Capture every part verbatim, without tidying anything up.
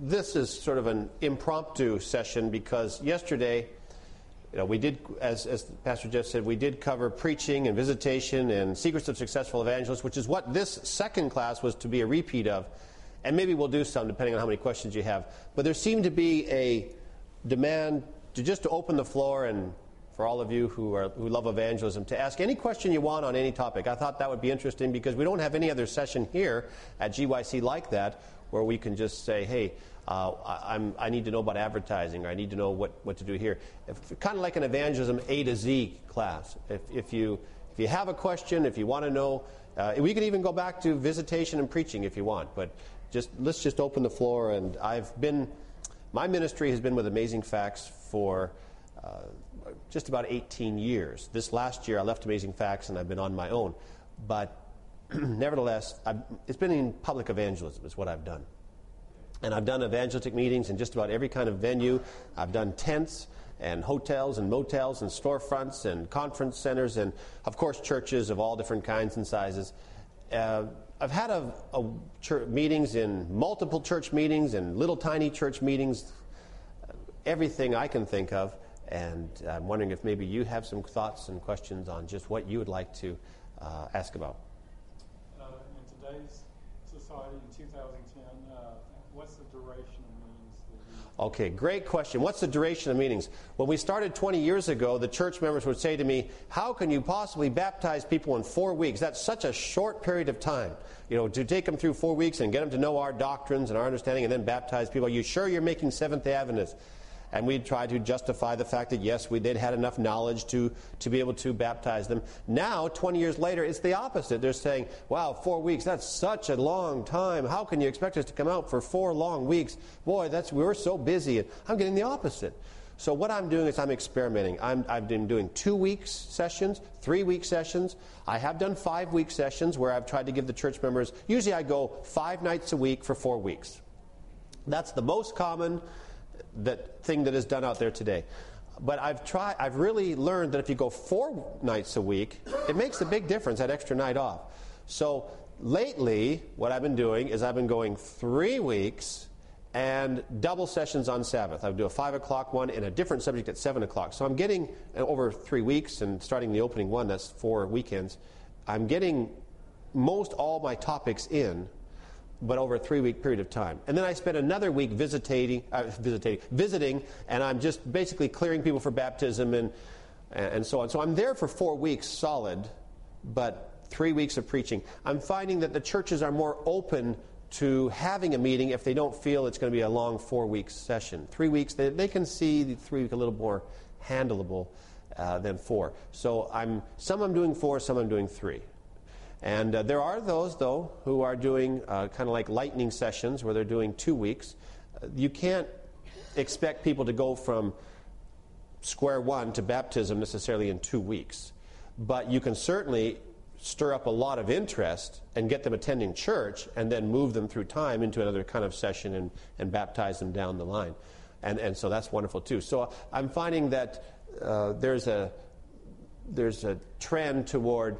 this is sort of an impromptu session because yesterday, you know, we did, as, as Pastor Jeff said, we did cover preaching and visitation and secrets of successful evangelists, which is what this second class was to be a repeat of. And maybe we'll do some depending on how many questions you have. But there seemed to be a demand to just to open the floor and for all of you who are who love evangelism to ask any question you want on any topic. I thought that would be interesting because we don't have any other session here at G Y C like that where we can just say, hey, uh, I, I'm, I need to know about advertising, or I need to know what, what to do here. If, kind of like an evangelism A to Z class. If, if you if you have a question, if you want to know, uh, we can even go back to visitation and preaching if you want. But just let's just open the floor. And I've been, my ministry has been with Amazing Facts for uh, just about eighteen years. This last year I left Amazing Facts and I've been on my own. But nevertheless, I've, it's been in public evangelism is what I've done. And I've done evangelistic meetings in just about every kind of venue. I've done tents and hotels and motels and storefronts and conference centers and, of course, churches of all different kinds and sizes. Uh, I've had a, a church meetings in multiple church meetings and little tiny church meetings, everything I can think of. And I'm wondering if maybe you have some thoughts and questions on just what you would like to uh, ask about. Uh, in today's society in two thousand ten, uh, what's the duration of meetings? That you... Okay, great question. What's the duration of meetings? When we started twenty years ago, the church members would say to me, how can you possibly baptize people in four weeks? That's such a short period of time. You know, to take them through four weeks and get them to know our doctrines and our understanding and then baptize people. Are you sure you're making Seventh-day Adventists? And we'd try to justify the fact that, yes, we did had enough knowledge to, to be able to baptize them. Now, twenty years later, it's the opposite. They're saying, wow, four weeks, that's such a long time. How can you expect us to come out for four long weeks? Boy, that's we're so busy. And I'm getting the opposite. So what I'm doing is I'm experimenting. I'm, I've been doing two-week sessions, three-week sessions. I have done five-week sessions where I've tried to give the church members, usually I go five nights a week for four weeks. That's the most common that thing that is done out there today. But I've tried I've really learned that if you go four nights a week, it makes a big difference, that extra night off. So lately what I've been doing is I've been going three weeks and double sessions on Sabbath. I would do a five o'clock one and a different subject at seven o'clock. So I'm getting over three weeks and starting the opening one, that's four weekends, I'm getting most all my topics in, but over a three-week period of time. And then I spent another week visitating, uh, visitating, visiting, and I'm just basically clearing people for baptism and and so on. So I'm there for four weeks solid, but three weeks of preaching. I'm finding that the churches are more open to having a meeting if they don't feel it's going to be a long four-week session. Three weeks, they, they can see the three-week a little more handleable uh, than four. So I'm some I'm doing four, some I'm doing three. And uh, there are those, though, who are doing uh, kind of like lightning sessions where they're doing two weeks. Uh, you can't expect people to go from square one to baptism necessarily in two weeks. But you can certainly stir up a lot of interest and get them attending church and then move them through time into another kind of session and, and baptize them down the line. And, and so that's wonderful, too. So I'm finding that uh, there's a there's a trend toward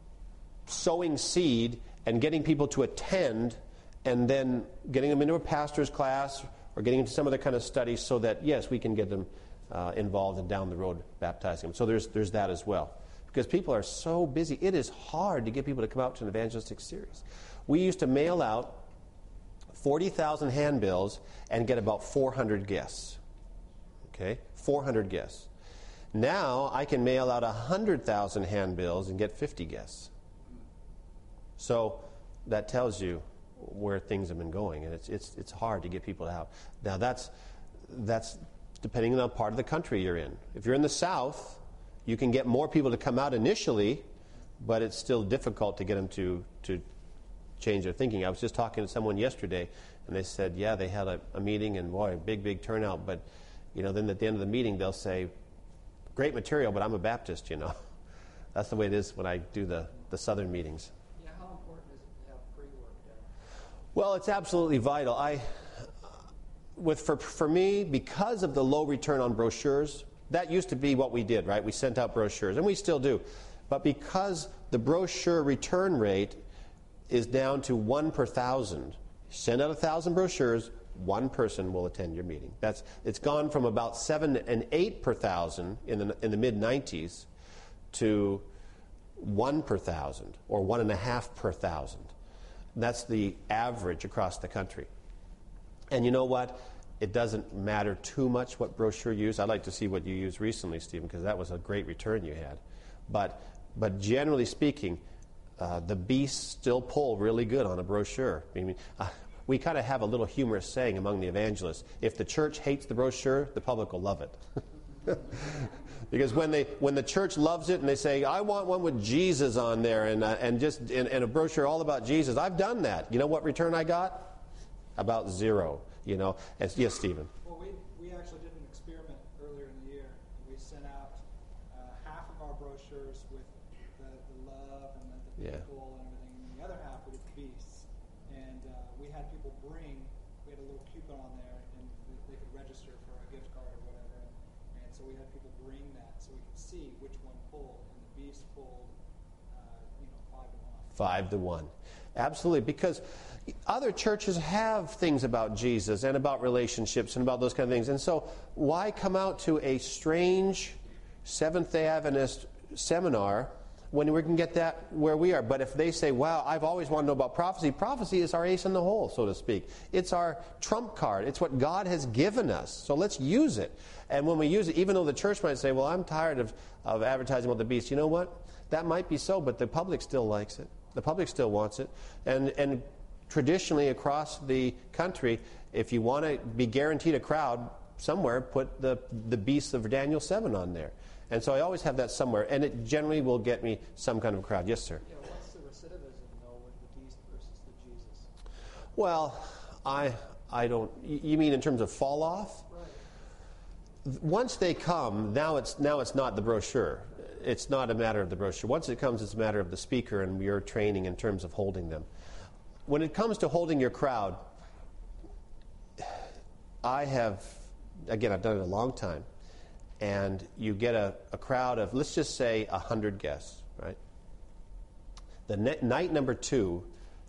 sowing seed and getting people to attend and then getting them into a pastor's class or getting into some other kind of study so that, yes, we can get them uh, involved and down the road baptizing them. So there's there's that as well. Because people are so busy. It is hard to get people to come out to an evangelistic series. We used to mail out forty thousand handbills and get about four hundred guests. Okay? four hundred guests. Now I can mail out one hundred thousand handbills and get fifty guests. So that tells you where things have been going, and it's it's it's hard to get people out. Now that's that's depending on the part of the country you're in. If you're in the South, you can get more people to come out initially, but it's still difficult to get them to to change their thinking. I was just talking to someone yesterday, and they said, yeah, they had a, a meeting, and boy, big big turnout. But you know, then at the end of the meeting, they'll say, great material, but I'm a Baptist. You know, that's the way it is when I do the the Southern meetings. Well, it's absolutely vital. I, with for for me, because of the low return on brochures, that used to be what we did, right? We sent out brochures, and we still do. But because the brochure return rate is down to one per thousand, send out a thousand brochures, one person will attend your meeting. That's it's gone from about seven and eight per thousand in the in the mid nineties to one per thousand or one and a half per thousand. That's the average across the country. And you know what? It doesn't matter too much what brochure you use. I'd like to see what you used recently, Stephen, because that was a great return you had. But but generally speaking, uh, the beasts still pull really good on a brochure. I mean, uh, we kind of have a little humorous saying among the evangelists: if the church hates the brochure, the public will love it. Because when they when the church loves it and they say, I want one with Jesus on there and uh, and just and, and a brochure all about Jesus, I've done that. You know what return I got? About zero. You know. And, yes, Stephen. Well, we we actually did an experiment earlier in the year. We sent out uh, half of our brochures with the, the love and the, the Yeah. people and everything, and the other half with the beasts. And uh, we had people bring. We had a little coupon on there, and they could register for a gift card or whatever. And, and so we had people bring that so we could see which one pulled, and the beast pulled, uh, you know, five to one. Five to one. Absolutely, because other churches have things about Jesus and about relationships and about those kind of things. And so why come out to a strange Seventh-day Adventist seminar when we can get that where we are? But if they say, wow, I've always wanted to know about prophecy, prophecy is our ace in the hole, so to speak. It's our trump card. It's what God has given us. So let's use it. And when we use it, even though the church might say, well, I'm tired of, of advertising about the beast, you know what? That might be so, but the public still likes it. The public still wants it. And and traditionally across the country, if you want to be guaranteed a crowd somewhere, put the, the beasts of Daniel seven on there. And so I always have that somewhere. And it generally will get me some kind of crowd. Yes, sir? Yeah, what's the recidivism, though, with the beast versus the Jesus? Well, I I don't... You mean in terms of fall off? Right. Once they come, now it's now it's not the brochure. It's not a matter of the brochure. Once it comes, it's a matter of the speaker and your training in terms of holding them. When it comes to holding your crowd, I have, again, I've done it a long time, and you get a, a crowd of, let's just say, one hundred guests, right? The ne- night number two,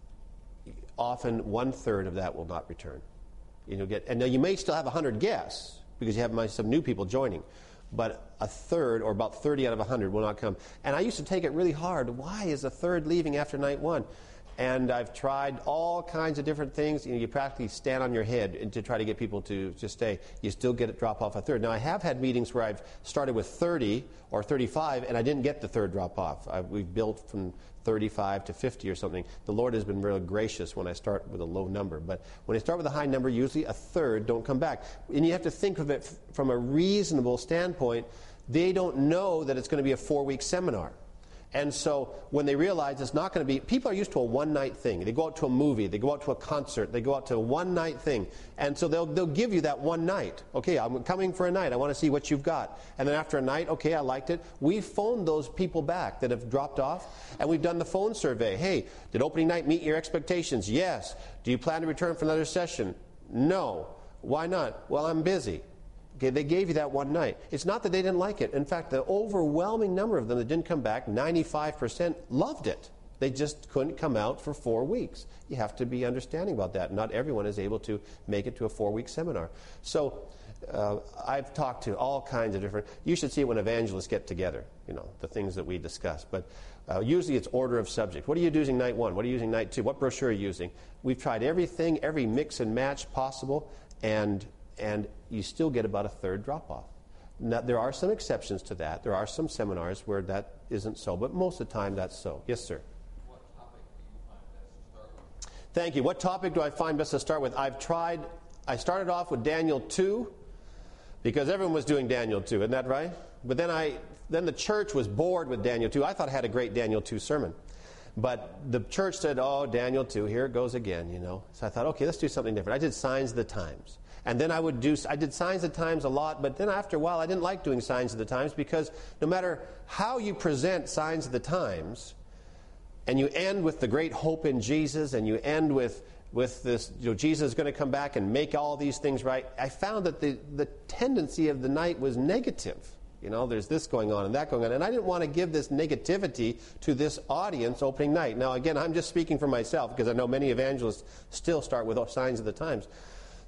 often one-third of that will not return. You know, get, and now you may still have one hundred guests, because you have some new people joining, but a third, or about thirty out of one hundred, will not come. And I used to take it really hard. Why is a third leaving after night one? And I've tried all kinds of different things. You know, you practically stand on your head to try to get people to just stay. You still get it drop off a third. Now, I have had meetings where I've started with thirty or thirty-five, and I didn't get the third drop off. I, we've built from thirty-five to fifty or something. The Lord has been really gracious when I start with a low number. But when I start with a high number, usually a third don't come back. And you have to think of it f- from a reasonable standpoint. They don't know that it's going to be a four-week seminar. And so when they realize it's not going to be, people are used to a one-night thing. They go out to a movie, they go out to a concert, they go out to a one-night thing. And so they'll they'll give you that one night. Okay, I'm coming for a night. I want to see what you've got. And then after a night, okay, I liked it. We've phoned those people back that have dropped off, and we've done the phone survey. Hey, did opening night meet your expectations? Yes. Do you plan to return for another session? No. Why not? Well, I'm busy. Okay, they gave you that one night. It's not that they didn't like it. In fact, the overwhelming number of them that didn't come back, ninety-five percent, loved it. They just couldn't come out for four weeks. You have to be understanding about that. Not everyone is able to make it to a four-week seminar. So uh, I've talked to all kinds of different... You should see it when evangelists get together, you know, the things that we discuss. But uh, usually it's order of subject. What are you using night one? What are you using night two? What brochure are you using? We've tried everything, every mix and match possible, and... and you still get about a third drop-off. Now, there are some exceptions to that. There are some seminars where that isn't so, but most of the time that's so. Yes, sir? What topic do you find best to start with? Thank you. What topic do I find best to start with? I've tried, I started off with Daniel two, because everyone was doing Daniel two, isn't that right? But then I, then the church was bored with Daniel two. I thought I had a great Daniel two sermon. But the church said, oh, Daniel two, here it goes again, you know. So I thought, okay, let's do something different. I did Signs of the Times. And then I would do, I did Signs of the Times a lot, but then after a while I didn't like doing Signs of the Times, because no matter how you present Signs of the Times, and you end with the great hope in Jesus, and you end with, with this, you know, Jesus is going to come back and make all these things right, I found that the, the tendency of the night was negative. You know, there's this going on and that going on. And I didn't want to give this negativity to this audience opening night. Now, again, I'm just speaking for myself, because I know many evangelists still start with Signs of the Times.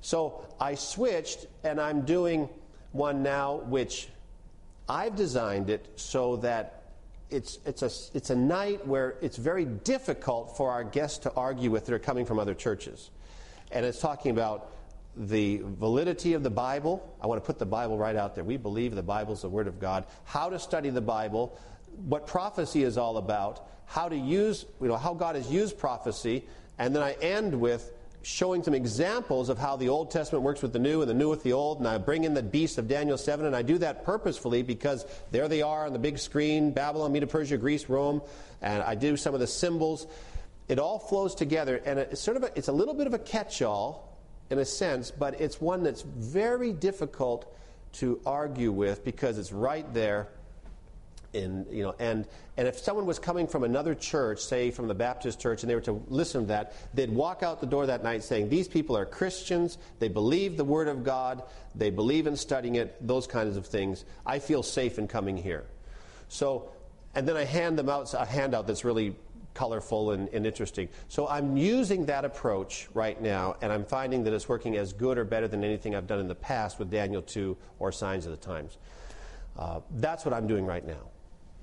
So I switched, and I'm doing one now which I've designed it so that it's it's a it's a night where it's very difficult for our guests to argue with that are coming from other churches. And it's talking about the validity of the Bible. I want to put the Bible right out there. We believe the Bible is the Word of God. How to study the Bible, what prophecy is all about, how to use, you know, how God has used prophecy, and then I end with showing some examples of how the Old Testament works with the New and the New with the Old, and I bring in the beast of Daniel seven, and I do that purposefully because there they are on the big screen, Babylon, Medo Persia, Greece, Rome, and I do some of the symbols. It all flows together, and it's sort of a, it's a little bit of a catch-all in a sense, but it's one that's very difficult to argue with because it's right there. In, you know, and, and if someone was coming from another church, say from the Baptist church, and they were to listen to that, they'd walk out the door that night saying, these people are Christians, they believe the Word of God, they believe in studying it, those kinds of things. I feel safe in coming here. So, and then I hand them out a handout that's really colorful and, and interesting. So I'm using that approach right now, and I'm finding that it's working as good or better than anything I've done in the past with Daniel two or Signs of the Times. Uh, that's what I'm doing right now.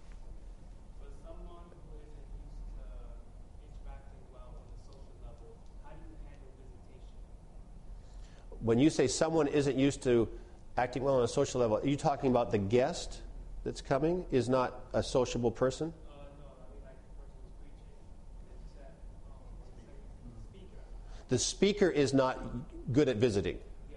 When you say someone isn't used to acting well on a social level, are you talking about the guest that's coming is not a sociable person? Uh, no, I mean like the person who's preaching. The speaker is not good at visiting. Yeah.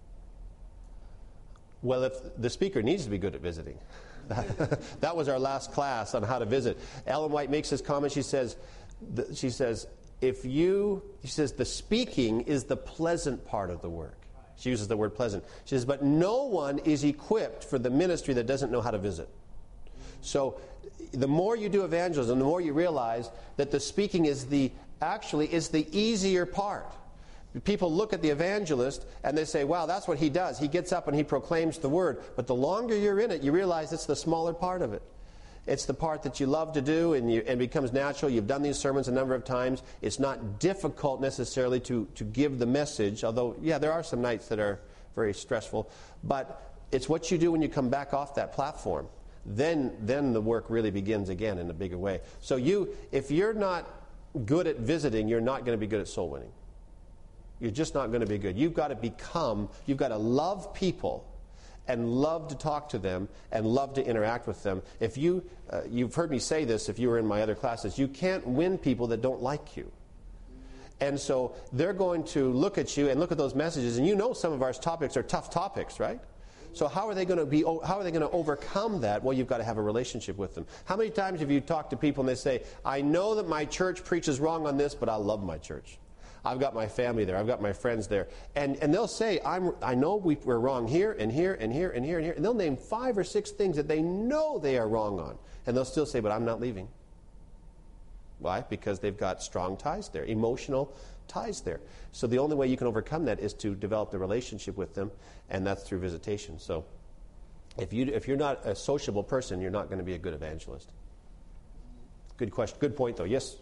Well, if the speaker needs to be good at visiting. That was our last class on how to visit. Ellen White makes this comment. She says, she says, if you, she says, the speaking is the pleasant part of the work. She uses the word pleasant. She says, but no one is equipped for the ministry that doesn't know how to visit. So the more you do evangelism, the more you realize that the speaking is the, actually is the easier part. People look at the evangelist and they say, wow, that's what he does. He gets up and he proclaims the word. But the longer you're in it, you realize it's the smaller part of it. It's the part that you love to do and, you, and becomes natural. You've done these sermons a number of times. It's not difficult necessarily to, to give the message, although, yeah, there are some nights that are very stressful. But it's what you do when you come back off that platform. Then, then the work really begins again in a bigger way. So you, if you're not good at visiting, you're not going to be good at soul winning. You're just not going to be good. You've got to become, you've got to love people and love to talk to them and love to interact with them. If you, uh, you've heard me say this if you were in my other classes, you can't win people that don't like you. And so they're going to look at you and look at those messages, and you know some of our topics are tough topics, right? So how are they going to be? How are they going to overcome that? Well, you've got to have a relationship with them. How many times have you talked to people and they say, I know that my church preaches wrong on this, but I love my church. I've got my family there. I've got my friends there. And and they'll say, I'm, I know we, we're wrong here and here and here and here and here. And they'll name five or six things that they know they are wrong on. And they'll still say, but I'm not leaving. Why? Because they've got strong ties there, emotional ties there. So the only way you can overcome that is to develop the relationship with them, and that's through visitation. So if, you, if you're not a sociable person, you're not going to be a good evangelist. Good question. Good point, though. Yes?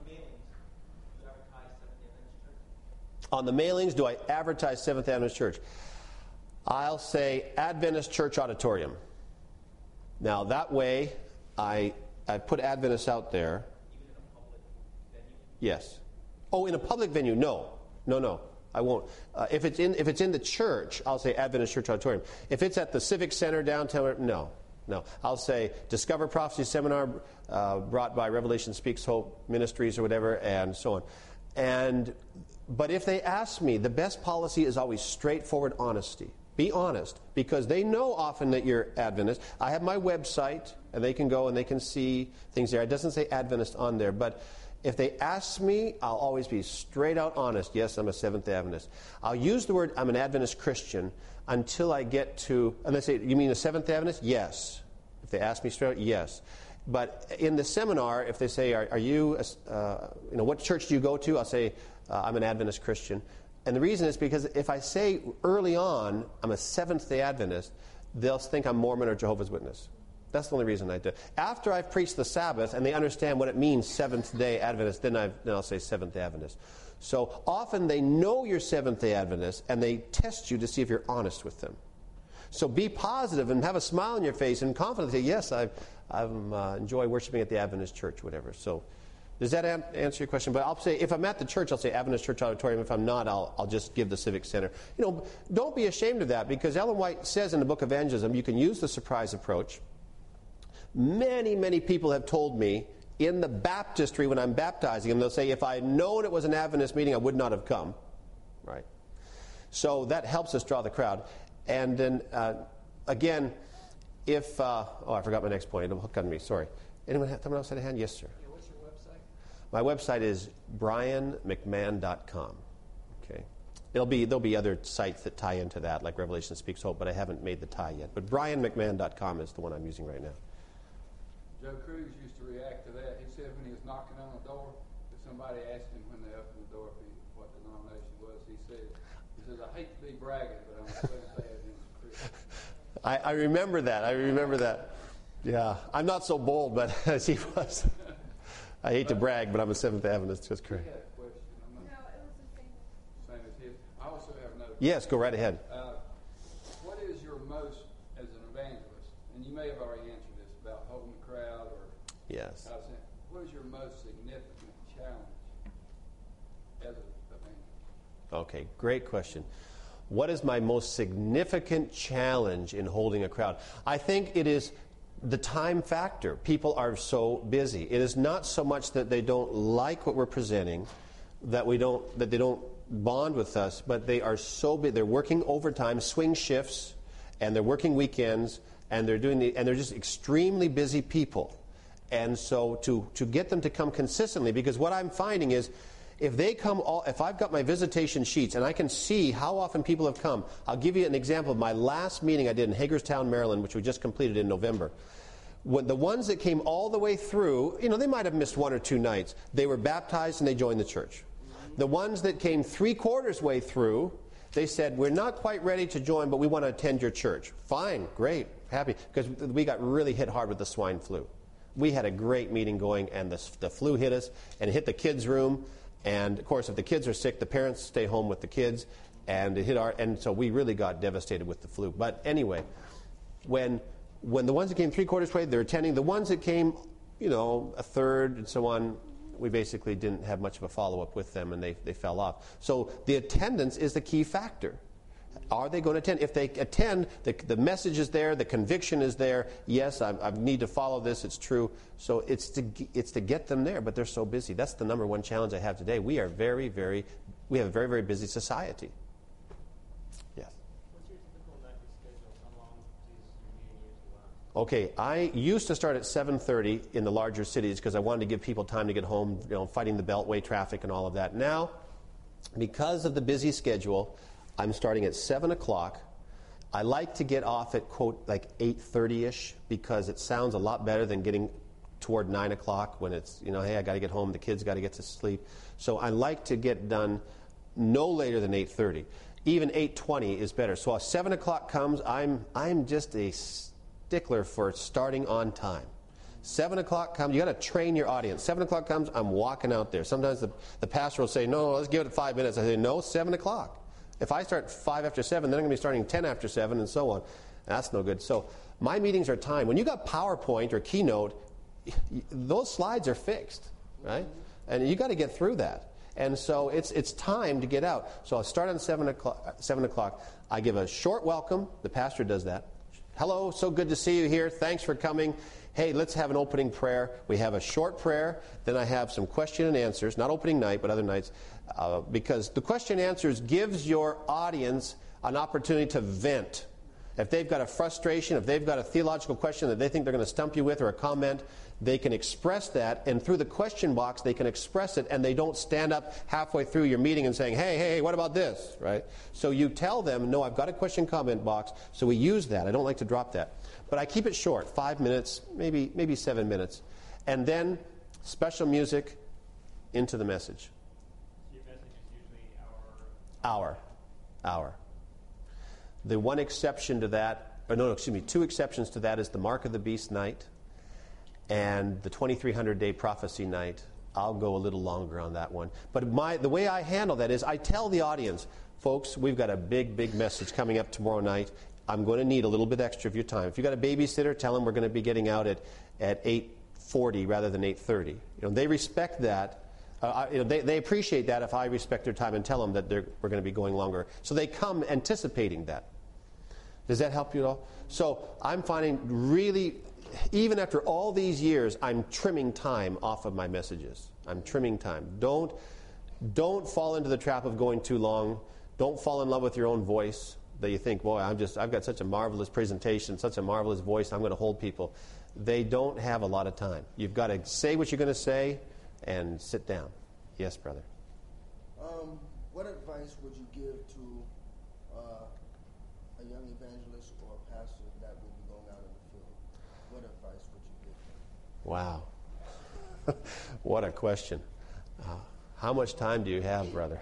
On the mailings, do I advertise Seventh Adventist Church? I'll say Adventist Church Auditorium. Now, that way, I I put Adventists out there. Even in a public venue? Yes. Oh, in a public venue? No. No, no. I won't. Uh, if it's in if it's in the church, I'll say Adventist Church Auditorium. If it's at the Civic Center downtown, no. No. I'll say Discover Prophecy Seminar uh, brought by Revelation Speaks Hope Ministries or whatever, and so on. And But if they ask me, the best policy is always straightforward honesty. Be honest, because they know often that you're Adventist. I have my website, and they can go and they can see things there. It doesn't say Adventist on there, but if they ask me, I'll always be straight out honest. Yes, I'm a Seventh Adventist. I'll use the word I'm an Adventist Christian until I get to, and they say, you mean a Seventh Adventist? Yes. If they ask me straight out, yes. But in the seminar, if they say, are, are you, uh, you know, what church do you go to? I'll say, Uh, I'm an Adventist Christian. And the reason is because if I say early on I'm a Seventh-day Adventist, they'll think I'm Mormon or Jehovah's Witness. That's the only reason I do. After I've preached the Sabbath and they understand what it means, Seventh-day Adventist, then, I've, then I'll say Seventh-day Adventist. So often they know you're Seventh-day Adventist, and they test you to see if you're honest with them. So be positive and have a smile on your face and confidently say, yes, I I uh, enjoy worshiping at the Adventist church, whatever. So does that an- answer your question? But I'll say, if I'm at the church, I'll say Adventist Church Auditorium. If I'm not, I'll, I'll just give the Civic Center. You know, don't be ashamed of that, because Ellen White says in the book Evangelism, you can use the surprise approach. Many, many people have told me in the baptistry when I'm baptizing them, they'll say, if I had known it was an Adventist meeting, I would not have come. Right? So that helps us draw the crowd. And then, uh, again, if, uh, oh, I forgot my next point. It'll hook on me. Sorry. Anyone, have, someone else had a hand? Yes, sir. Yeah, what's your website? My website is brian mcmahon dot com. Okay. It'll be, there'll be other sites that tie into that, like Revelation Speaks Hope, but I haven't made the tie yet. But brian mcmahon dot com is the one I'm using right now. Joe Cruz used to react to that. He said when he was knocking on the door, if somebody asked him when they opened the door if he, what the denomination was, he said, he says, I hate to be bragging, but I'm a Seventh-day Adventist Christian. I, I remember that. I remember that. Yeah. I'm not so bold, but as he was. I hate to brag, but I'm a Seventh-day Adventist. That's correct. He had a question. I'm not No, it was the same. same as his. I also have another Yes, go right ahead. Uh, what is your most, as an evangelist, and you may have already answered this about holding the crowd or Yes. I was saying, what is your most significant challenge as an evangelist? Okay, great question. What is my most significant challenge in holding a crowd? I think it is the time factor. People are so busy. It is not so much that they don't like what we're presenting, that we don't, that they don't bond with us, but they are so busy. They're working overtime, swing shifts, and they're working weekends, and they're doing the, and they're just extremely busy people. And so to, to get them to come consistently, because what I'm finding is if they come all, if I've got my visitation sheets and I can see how often people have come, I'll give you an example of my last meeting I did in Hagerstown, Maryland, which we just completed in November. When the ones that came all the way through, you know, they might have missed one or two nights. They were baptized and they joined the church. The ones that came three quarters way through, they said, we're not quite ready to join, but we want to attend your church. Fine, great, happy, because we got really hit hard with the swine flu. We had a great meeting going, and the, the flu hit us, and it hit the kids' room. And, of course, if the kids are sick, the parents stay home with the kids. And it hit our, and so we really got devastated with the flu. But anyway, when when the ones that came three-quarters way, they're attending. The ones that came, you know, a third and so on, we basically didn't have much of a follow-up with them, and they, they fell off. So the attendance is the key factor. Are they going to attend? If they attend, the, the message is there, the conviction is there. Yes, I, I need to follow this, it's true. So it's to, it's to get them there, but they're so busy. That's the number one challenge I have today. We are very, very, we have a very, very busy society. Yes? What's your typical nightly schedule? How long does your meeting usually last? Okay, I used to start at seven thirty in the larger cities because I wanted to give people time to get home, you know, fighting the Beltway traffic and all of that. Now, because of the busy schedule, I'm starting at seven o'clock. I like to get off at, quote, like eight thirty-ish because it sounds a lot better than getting toward nine o'clock when it's, you know, hey, I got to get home, the kids got to get to sleep. So I like to get done no later than eight thirty. Even eight twenty is better. So if seven o'clock comes, I'm, I'm just a stickler for starting on time. seven o'clock comes, you got to train your audience. seven o'clock comes, I'm walking out there. Sometimes the, the pastor will say, no, let's give it five minutes. I say, no, seven o'clock. If I start five after seven, then I'm going to be starting ten after seven and so on. That's no good. So my meetings are timed. When you got PowerPoint or Keynote, those slides are fixed, right? And you got to get through that. And so it's it's time to get out. So I'll start on seven o'clock. seven o'clock. I give a short welcome. The pastor does that. Hello, so good to see you here. Thanks for coming. Hey, let's have an opening prayer. We have a short prayer. Then I have some question and answers, not opening night, but other nights, uh, because the question and answers gives your audience an opportunity to vent. If they've got a frustration, if they've got a theological question that they think they're going to stump you with or a comment, they can express that, and through the question box, they can express it, and they don't stand up halfway through your meeting and saying, hey, hey, what about this, right? So you tell them, no, I've got a question comment box, so we use that. I don't like to drop that. But I keep it short, five minutes, maybe maybe seven minutes. And then special music into the message. Your message is usually hour. Hour. Hour. The one exception to that, or no, excuse me, two exceptions to that is the Mark of the Beast night and the twenty-three hundred day prophecy night. I'll go a little longer on that one. But my the way I handle that is I tell the audience, folks, we've got a big, big message coming up tomorrow night. I'm going to need a little bit extra of your time. If you've got a babysitter, tell them we're going to be getting out at, at eight forty rather than eight thirty. You know, they respect that. Uh, you know, they, they appreciate that if I respect their time and tell them that they're, we're going to be going longer. So they come anticipating that. Does that help you at all? So I'm finding really, even after all these years, I'm trimming time off of my messages. I'm trimming time. Don't, don't fall into the trap of going too long. Don't fall in love with your own voice that you think, boy, I'm just, I've got such a marvelous presentation, such a marvelous voice, I'm going to hold people. They don't have a lot of time. You've got to say what you're going to say and sit down. Yes, brother. Um, what advice would you give to uh, a young evangelist or a pastor that will be going out in the field? What advice would you give them? Wow. What a question. Uh, how much time do you have, brother?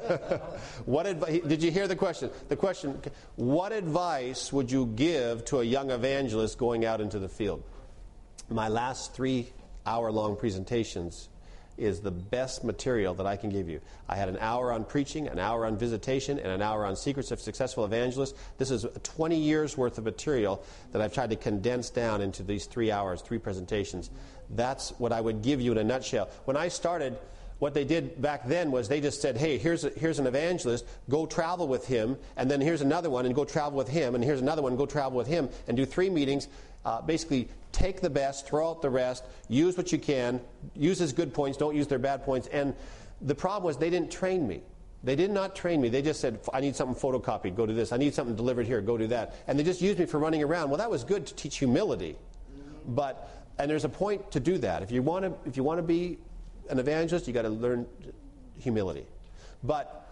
What advi- Did you hear the question? The question, what advice would you give to a young evangelist going out into the field? My last three hour-long presentations is the best material that I can give you. I had an hour on preaching, an hour on visitation, and an hour on secrets of successful evangelists. This is twenty years worth of material that I've tried to condense down into these three hours, three presentations. That's what I would give you in a nutshell. When I started, what they did back then was they just said, hey, here's a, here's an evangelist, go travel with him, and then here's another one, and go travel with him, and here's another one, go travel with him, and do three meetings. Uh, basically, take the best, throw out the rest, use what you can, use his good points, don't use their bad points. And the problem was they didn't train me. They did not train me. They just said, I need something photocopied, go do this. I need something delivered here, go do that. And they just used me for running around. Well, that was good to teach humility. But, and there's a point to do that. If you want to, if you want to be an evangelist, you got to learn humility. But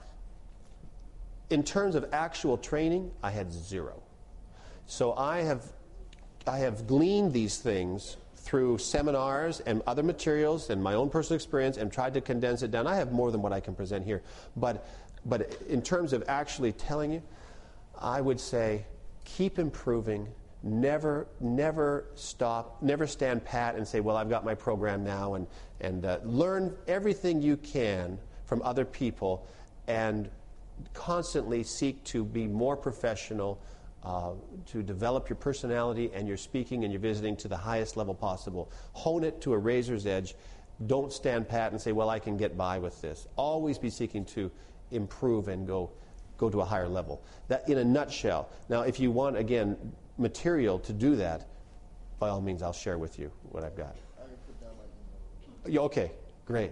in terms of actual training, I had zero. So I have I have gleaned these things through seminars and other materials and my own personal experience and tried to condense it down. I have more than what I can present here. But but in terms of actually telling you, I would say keep improving. Never never stop. Never stand pat and say, well, I've got my program now. And, and uh, learn everything you can from other people and constantly seek to be more professional, Uh, to develop your personality and your speaking and your visiting to the highest level possible. Hone it to a razor's edge. Don't stand pat and say, well, I can get by with this. Always be seeking to improve and go go to a higher level. That in a nutshell. Now, if you want, again, material to do that, by all means, I'll share with you what I've got. I can put down my email. Yeah, okay, great.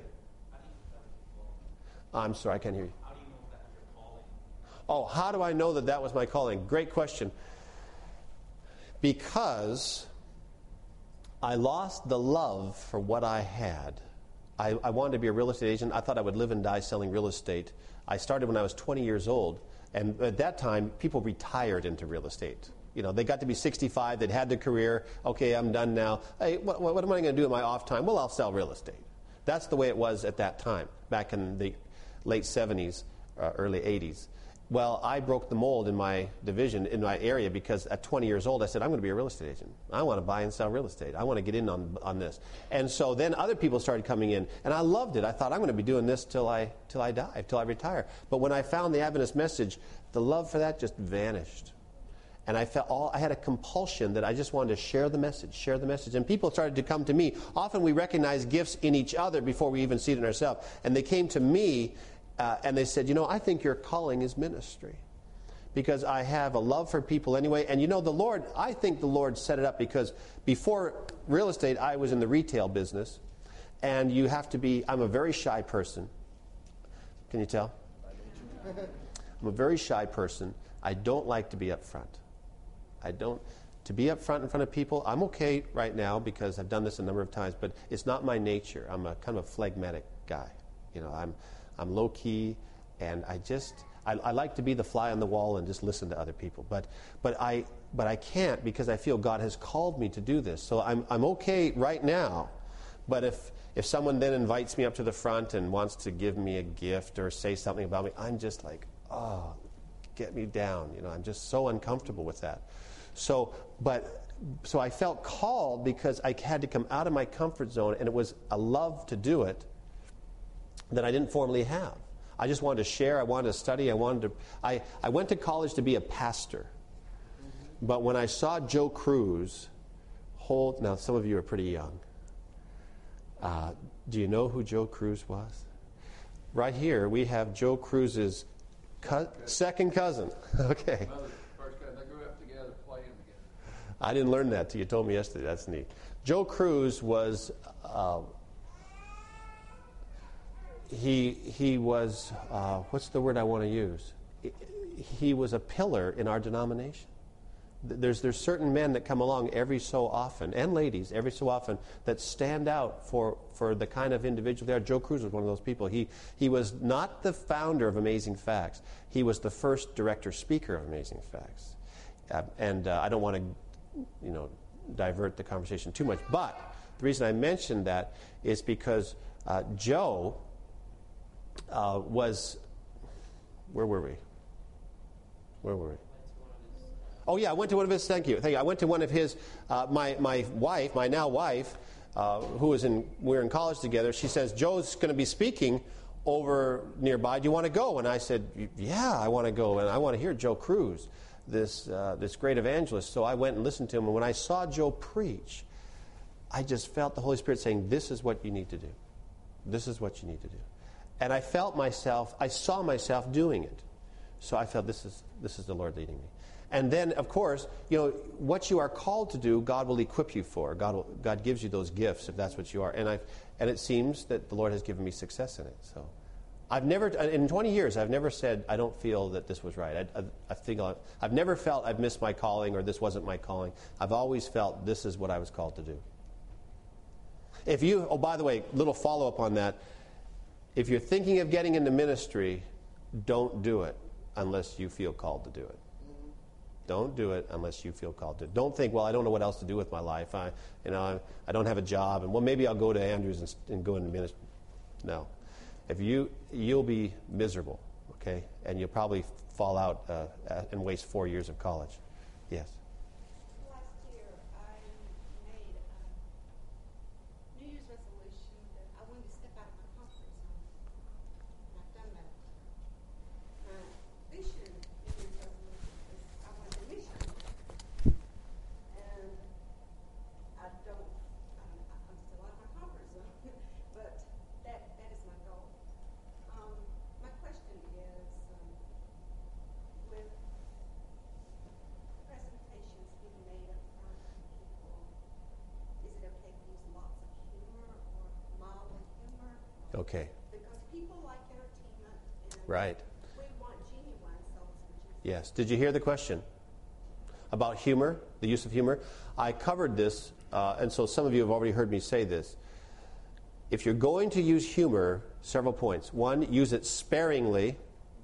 I'm sorry, I can't hear you. Oh, how do I know that that was my calling? Great question. Because I lost the love for what I had. I, I wanted to be a real estate agent. I thought I would live and die selling real estate. I started when I was twenty years old. And at that time, people retired into real estate. You know, they got to be sixty-five. They'd had their career. Okay, I'm done now. Hey, what, what am I going to do in my off time? Well, I'll sell real estate. That's the way it was at that time, back in the late seventies, uh, early eighties. Well, I broke the mold in my division, in my area, because at twenty years old, I said, I'm going to be a real estate agent. I want to buy and sell real estate. I want to get in on on this. And so then other people started coming in, and I loved it. I thought, I'm going to be doing this till I till I die, till I retire. But when I found the Adventist message, the love for that just vanished. And I felt all, I had a compulsion that I just wanted to share the message, share the message. And people started to come to me. Often we recognize gifts in each other before we even see it in ourselves. And they came to me, Uh, and they said, you know, I think your calling is ministry because I have a love for people anyway. And, you know, the Lord, I think the Lord set it up because before real estate, I was in the retail business. And you have to be, I'm a very shy person. Can you tell? I'm a very shy person. I don't like to be up front. I don't, to be up front in front of people, I'm okay right now because I've done this a number of times, but it's not my nature. I'm a kind of a phlegmatic guy. You know, I'm... I'm low-key, and I just, I, I like to be the fly on the wall and just listen to other people. But but I but I can't because I feel God has called me to do this. So I'm I'm okay right now. But if, if someone then invites me up to the front and wants to give me a gift or say something about me, I'm just like, oh, get me down. You know, I'm just so uncomfortable with that. So, but... So I felt called because I had to come out of my comfort zone, and it was a love to do it, that I didn't formally have. I just wanted to share. I wanted to study. I wanted to. I, I went to college to be a pastor. But when I saw Joe Cruz hold, now some of you are pretty young. Uh, do you know who Joe Cruz was? Right here we have Joe Cruz's co- second cousin. Okay. First cousin. They grew up together, playing together. I didn't learn that till you told me yesterday. That's neat. Joe Cruz was. Uh, He he was, uh, what's the word I want to use? He was a pillar in our denomination. There's there's certain men that come along every so often, and ladies every so often, that stand out for, for the kind of individual they are. Joe Cruz was one of those people. He he was not the founder of Amazing Facts. He was the first director speaker of Amazing Facts. Uh, and uh, I don't want to, you know, divert the conversation too much. But the reason I mentioned that is because uh, Joe. Uh, was, where were we? Where were we? Oh yeah, I went to one of his. Thank you, thank you. I went to one of his. Uh, my my wife, my now wife, uh, who was in. We were in college together. She says Joe's going to be speaking over nearby. Do you want to go? And I said, yeah, I want to go, and I want to hear Joe Cruz, this uh, this great evangelist. So I went and listened to him, and when I saw Joe preach, I just felt the Holy Spirit saying, "This is what you need to do. This is what you need to do." And I felt myself, I saw myself doing it. So I felt this is this is the Lord leading me. And then, of course, you know, what you are called to do, God will equip you for. God will, God gives you those gifts if that's what you are. And I and it seems that the Lord has given me success in it. So I've never, in twenty years, I've never said, I don't feel that this was right. I, I, I think I've, I've never felt I've missed my calling or this wasn't my calling. I've always felt this is what I was called to do. If you, oh, by the way, little follow-up on that. If you're thinking of getting into ministry, don't do it unless you feel called to do it. Don't do it unless you feel called to. Don't think, well, I don't know what else to do with my life. I, you know, I, I don't have a job, and well, maybe I'll go to Andrews and, and go into ministry. No, if you you'll be miserable, okay, and you'll probably fall out uh, and waste four years of college. Yes. Last year, I made a New Year's resolution that I wanted to step out of my comfort zone. And I've done that. Uh, this year, New Year's resolution is I want to mission. And I don't, I'm, I'm still out of my comfort zone, but that that is my goal. Um, my question is, um, with presentations being made up front of people, is it okay to use lots of humor or mild humor? Okay. Because people like entertainment and Right. we want genuine souls for Jesus. Yes. Did you hear the question about humor, the use of humor? I covered this, uh, and so some of you have already heard me say this. If you're going to use humor, several points. One, use it sparingly,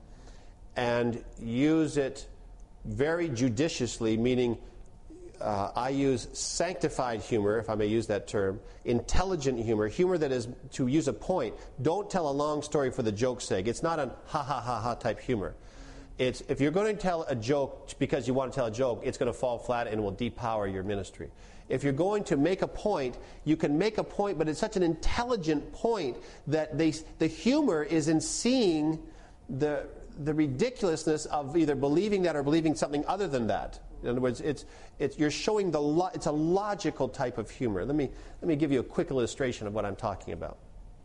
and use it very judiciously, meaning uh, I use sanctified humor, if I may use that term, intelligent humor, humor that is to use a point. Don't tell a long story for the joke's sake. It's not a ha ha ha ha type humor. It's if you're going to tell a joke because you want to tell a joke, it's going to fall flat and will depower your ministry. If you're going to make a point, you can make a point, but it's such an intelligent point that they, the humor is in seeing the the ridiculousness of either believing that or believing something other than that. In other words, it's it's you're showing the lo- it's a logical type of humor. Let me let me give you a quick illustration of what I'm talking about.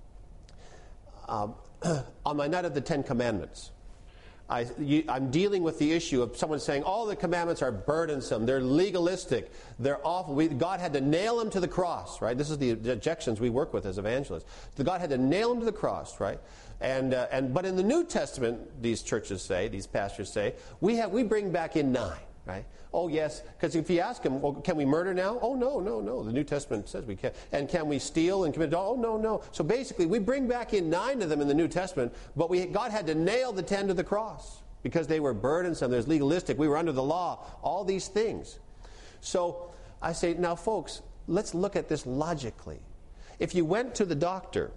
Um, on my night of the Ten Commandments, I, you, I'm dealing with the issue of someone saying all the commandments are burdensome, they're legalistic, they're awful. We, God had to nail them to the cross, right? This is the objections we work with as evangelists. So God had to nail them to the cross, right? And uh, and but in the New Testament, these churches say, these pastors say, we have we bring back in nine, right? Oh yes, because if you ask them, well, can we murder now? Oh no, no, no. The New Testament says we can. And can we steal and commit? Oh no, no. So basically, we bring back in nine of them in the New Testament, but we God had to nail the ten to the cross because they were burdensome. There's legalistic. We were under the law. All these things. So I say, now, folks, let's look at this logically. If you went to the doctor,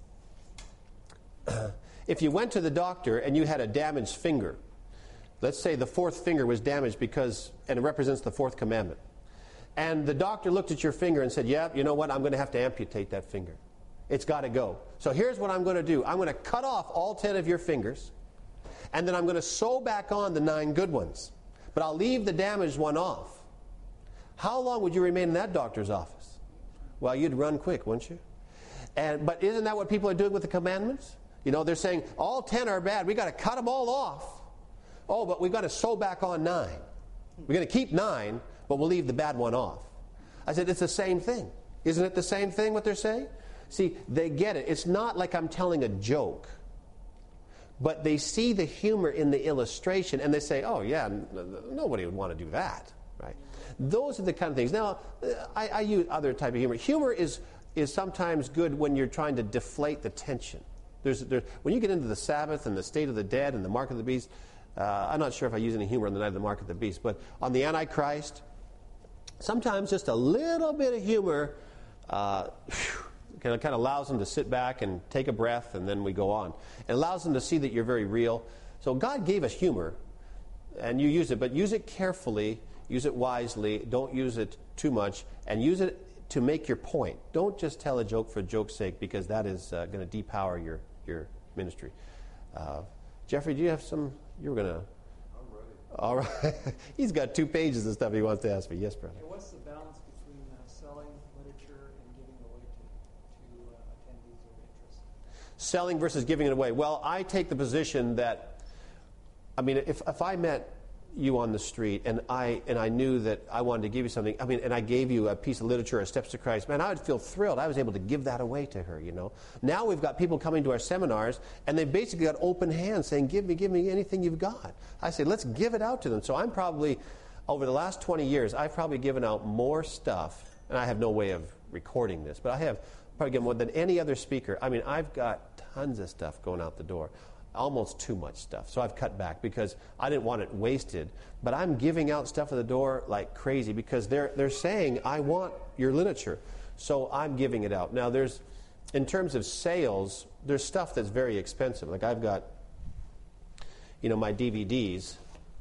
if you went to the doctor and you had a damaged finger. Let's say the fourth finger was damaged because, and it represents the fourth commandment. And the doctor looked at your finger and said, yeah, you know what, I'm going to have to amputate that finger. It's got to go. So here's what I'm going to do. I'm going to cut off all ten of your fingers, and then I'm going to sew back on the nine good ones. But I'll leave the damaged one off. How long would you remain in that doctor's office? Well, you'd run quick, wouldn't you? And but isn't that what people are doing with the commandments? You know, they're saying all ten are bad. We've got to cut them all off. Oh, but we've got to sew back on nine. We're going to keep nine, but we'll leave the bad one off. I said, it's the same thing. Isn't it the same thing what they're saying? See, they get it. It's not like I'm telling a joke. But they see the humor in the illustration, and they say, oh, yeah, n- nobody would want to do that. Right? Those are the kind of things. Now, I, I use other type of humor. Humor is, is sometimes good when you're trying to deflate the tension. There's, there, when you get into the Sabbath and the state of the dead and the mark of the beast, uh, I'm not sure if I use any humor on the night of the mark of the beast, but on the Antichrist, sometimes just a little bit of humor uh, kind of, kind of allows them to sit back and take a breath, and then we go on. It allows them to see that you're very real. So God gave us humor, and you use it, but use it carefully, use it wisely, don't use it too much, and use it to make your point. Don't just tell a joke for joke's sake, because that is uh, going to depower your, your ministry. Uh, Jeffrey, do you have some? You were going to... I'm ready. All right. He's got two pages of stuff he wants to ask me. Yes, brother. Okay, what's the balance between uh, selling literature and giving it away to, to uh, attendees of interest? Selling versus giving it away. Well, I take the position that, I mean, if, if I met you on the street and I and I knew that I wanted to give you something, I mean, and I gave you a piece of literature, a Steps to Christ, man, I would feel thrilled. I was able to give that away to her, you know. Now we've got people coming to our seminars, and they've basically got open hands saying, give me, give me anything you've got. I say, let's give it out to them. So I'm probably, over the last twenty years, I've probably given out more stuff, and I have no way of recording this, but I have probably given more than any other speaker. I mean, I've got tons of stuff going out the door. Almost too much stuff. So I've cut back because I didn't want it wasted. But I'm giving out stuff at the door like crazy because they're they're saying, I want your literature. So I'm giving it out. Now there's, in terms of sales, there's stuff that's very expensive. Like I've got, you know, my D V Ds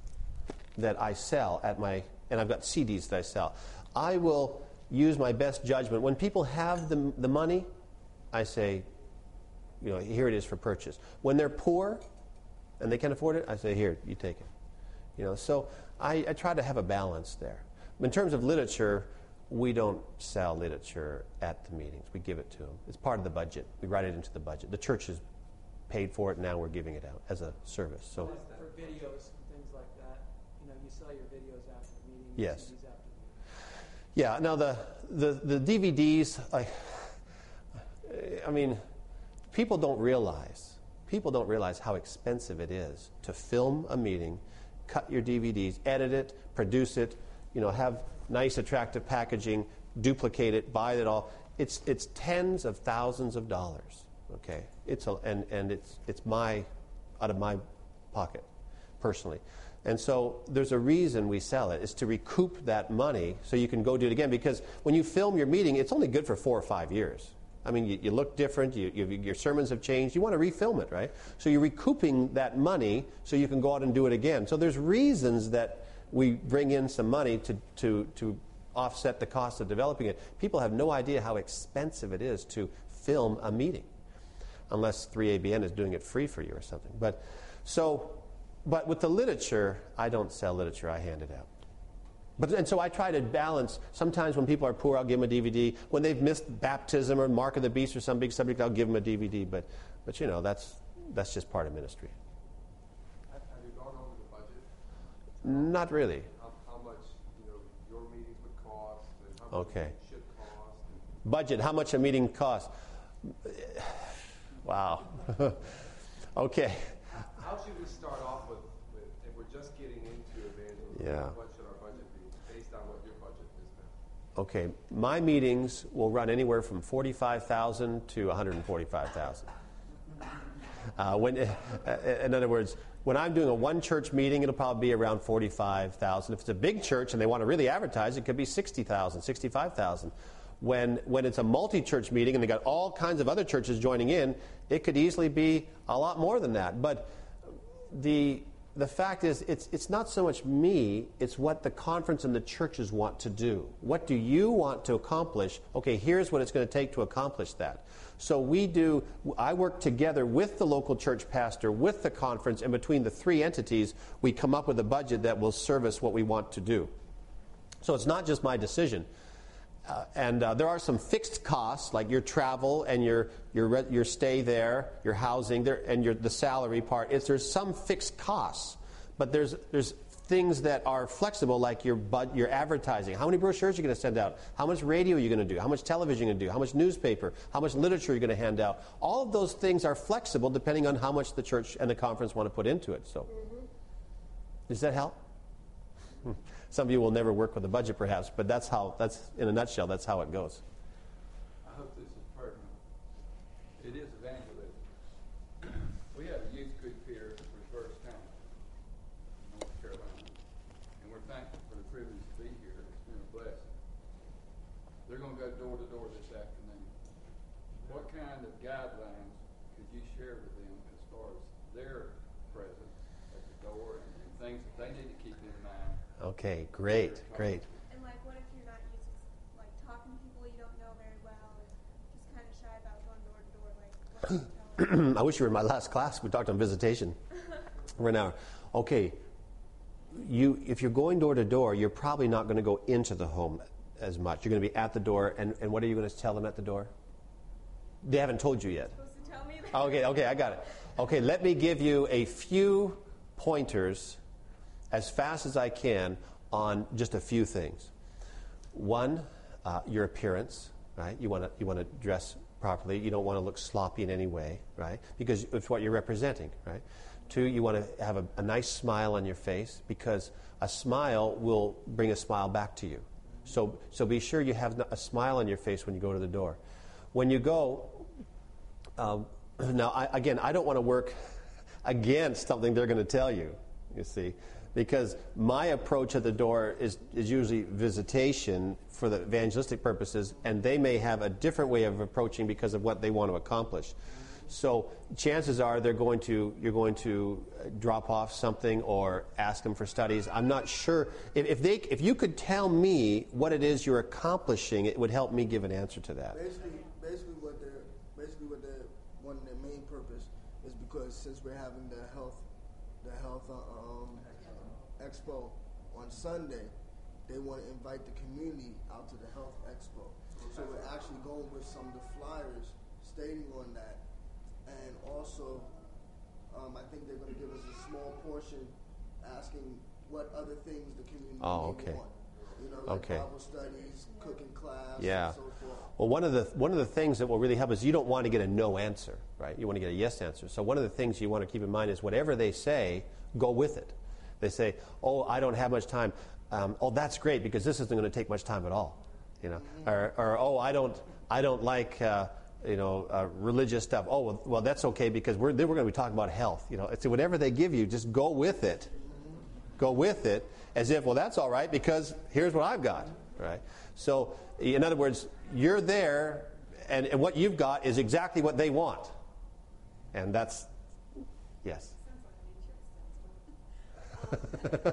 that I sell at my, and I've got C Ds that I sell. I will use my best judgment. When people have the the money, I say, you know, here it is for purchase. When they're poor and they can afford it, I say, here, you take it. You know, so I, I try to have a balance there. In terms of literature, we don't sell literature at the meetings. We give it to them. It's part of the budget. We write it into the budget. The church has paid for it, and now we're giving it out as a service. So For videos and things like that, you know, you sell your videos after the meeting. Yes. C Ds after the meeting. yeah, now the the, the D V Ds, I, I mean, people don't realize, people don't realize how expensive it is to film a meeting, cut your D V Ds, edit it, produce it, you know, have nice, attractive packaging, duplicate it, buy it all. It's it's tens of thousands of dollars. Okay, it's a, and and it's it's my out of my pocket, personally. And so there's a reason we sell it. It's to recoup that money so you can go do it again. Because when you film your meeting, it's only good for four or five years. I mean, you, you look different, you, you, your sermons have changed, you want to refilm it, right? So you're recouping that money so you can go out and do it again. So there's reasons that we bring in some money to, to, to offset the cost of developing it. People have no idea how expensive it is to film a meeting, unless three A B N is doing it free for you or something. But so, but with the literature, I don't sell literature, I hand it out. But, and so I try to balance. Sometimes when people are poor, I'll give them a D V D. When they've missed baptism or Mark of the Beast or some big subject, I'll give them a D V D. But, but you know, that's that's just part of ministry. Have have you gone over the budget? Not really. How, how much, you know, your meetings would cost and how much Okay. it should cost? And Budget, how much a meeting costs? Wow. Okay. how should we start off with, with, if we're just getting into evangelism? Yeah. What should our budget be based on what your budget is now? Okay, my meetings will run anywhere from forty-five thousand dollars to one hundred forty-five thousand dollars. Uh, when, uh, in other words, when I'm doing a one-church meeting, it'll probably be around forty-five thousand dollars. If it's a big church and they want to really advertise, it could be sixty thousand dollars, sixty-five thousand dollars. When, when it's a multi-church meeting and they got all kinds of other churches joining in, it could easily be a lot more than that. But the the fact is, it's, it's not so much me, it's what the conference and the churches want to do. What do you want to accomplish? Okay, here's what it's going to take to accomplish that. So we do, I work together with the local church pastor, with the conference, and between the three entities, we come up with a budget that will service what we want to do. So it's not just my decision. Uh, and uh, there are some fixed costs, like your travel and your your re- your stay there, your housing there, and your the salary part. It's, there's some fixed costs, but there's there's things that are flexible, like your bud, your advertising. How many brochures are you going to send out? How much radio are you going to do? How much television are you going to do? How much newspaper? How much literature are you going to hand out? All of those things are flexible depending on how much the church and the conference want to put into it. So, mm-hmm. Does that help? Some of you will never work with a budget, perhaps, but that's how, that's in a nutshell, that's how it goes. I hope this is pertinent. It is evangelism. We have a youth group here at Reverse County, North Carolina, and we're thankful for the privilege to be here. It's been a blessing. They're going to go door to door this afternoon. What kind of guidelines could you share with them as far as their presence at the door and, and things that they need to keep in mind? Okay, great, great. And like, what if you're not used to like talking to people you don't know very well, or just kind of shy about going door to door? Like, what do you tell them? I wish you were in my last class. We talked on visitation for an hour. Okay, you if you're going door to door, you're probably not going to go into the home as much. You're going to be at the door, and, and what are you going to tell them at the door? They haven't told you yet. You're supposed to tell me that. Okay, okay, I got it. Okay, let me give you a few pointers as fast as I can on just a few things. One, uh, your appearance, right? You want to you want to dress properly. You don't want to look sloppy in any way, right? Because it's what you're representing, right? Two, you want to have a, a nice smile on your face, because a smile will bring a smile back to you. So so be sure you have a smile on your face when you go to the door. When you go, um, now I, again, I don't want to work against something they're going to tell you, you see. Because my approach at the door is, is usually visitation for the evangelistic purposes, and they may have a different way of approaching because of what they want to accomplish. So chances are they're going to you're going to drop off something or ask them for studies. I'm not sure if, if they if you could tell me what it is you're accomplishing, it would help me give an answer to that. Basically, basically what they're basically what they're one of their main purpose is because since we're having the health the health uh, um. Expo on Sunday, they want to invite the community out to the Health Expo. So we're actually going with some of the flyers stating on that. And also, um, I think they're going to give us a small portion asking what other things the community oh, may okay. want. You know, like okay. Bible studies, cooking class, yeah. and so forth. Well, one of the one of the things that will really help is you don't want to get a no answer, right? You want to get a yes answer. So one of the things you want to keep in mind is whatever they say, go with it. They say, "Oh, I don't have much time." Um, oh, that's great because this isn't going to take much time at all, you know. Mm-hmm. Or, or, "Oh, I don't, I don't like, uh, you know, uh, religious stuff." Oh, well, well, that's okay because we're we're going to be talking about health, you know. So whatever they give you, just go with it. Mm-hmm. Go with it as if, well, that's all right because here's what I've got, right? So, in other words, you're there, and, and what you've got is exactly what they want, and that's yes. uh, um,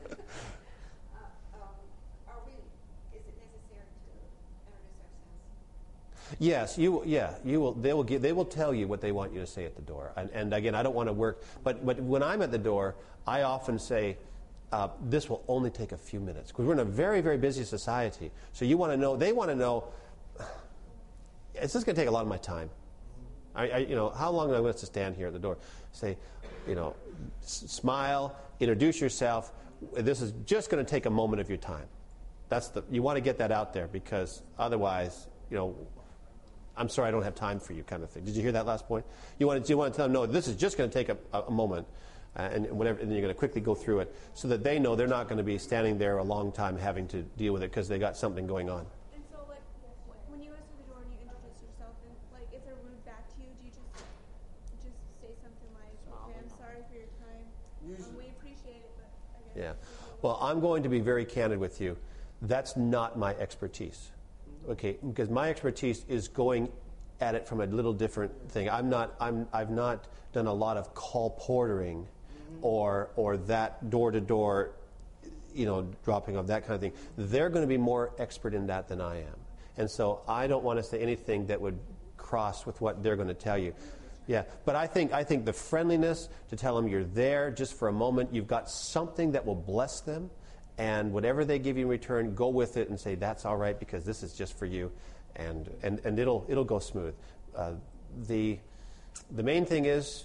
are we, is it necessary to introduce ourselves? Yes, you. Yeah, you will. They will give. They will tell you what they want you to say at the door. And, and again, I don't want to work, but but when I'm at the door, I often say, uh, "This will only take a few minutes," because we're in a very very busy society. So you want to know. They want to know. It's just going to take a lot of my time. I, I, you know, how long am I going to stand here at the door? Say, you know, s- smile, introduce yourself. This is just going to take a moment of your time. That's the. You want to get that out there because otherwise, you know, I'm sorry, I don't have time for you, kind of thing. Did you hear that last point? You want to, you want to tell them, no, this is just going to take a, a moment, uh, and whatever, and then you're going to quickly go through it, so that they know they're not going to be standing there a long time having to deal with it because they got something going on. And so, like, when you go through the door and you introduce yourself, and like, if they're rude back to you, do you just just say something like, "Okay, I'm sorry for your time. Um, we appreciate it, but I guess." Yeah. Well, I'm going to be very candid with you. That's not my expertise. Okay, because my expertise is going at it from a little different thing. I'm not. I'm. I've not done a lot of call portering or or that door-to-door, you know, dropping of that kind of thing. They're going to be more expert in that than I am. And so I don't want to say anything that would cross with what they're going to tell you. Yeah, but I think I think the friendliness to tell them you're there just for a moment, you've got something that will bless them, and whatever they give you in return, go with it and say that's all right because this is just for you, and and, and it'll it'll go smooth. Uh, the the main thing is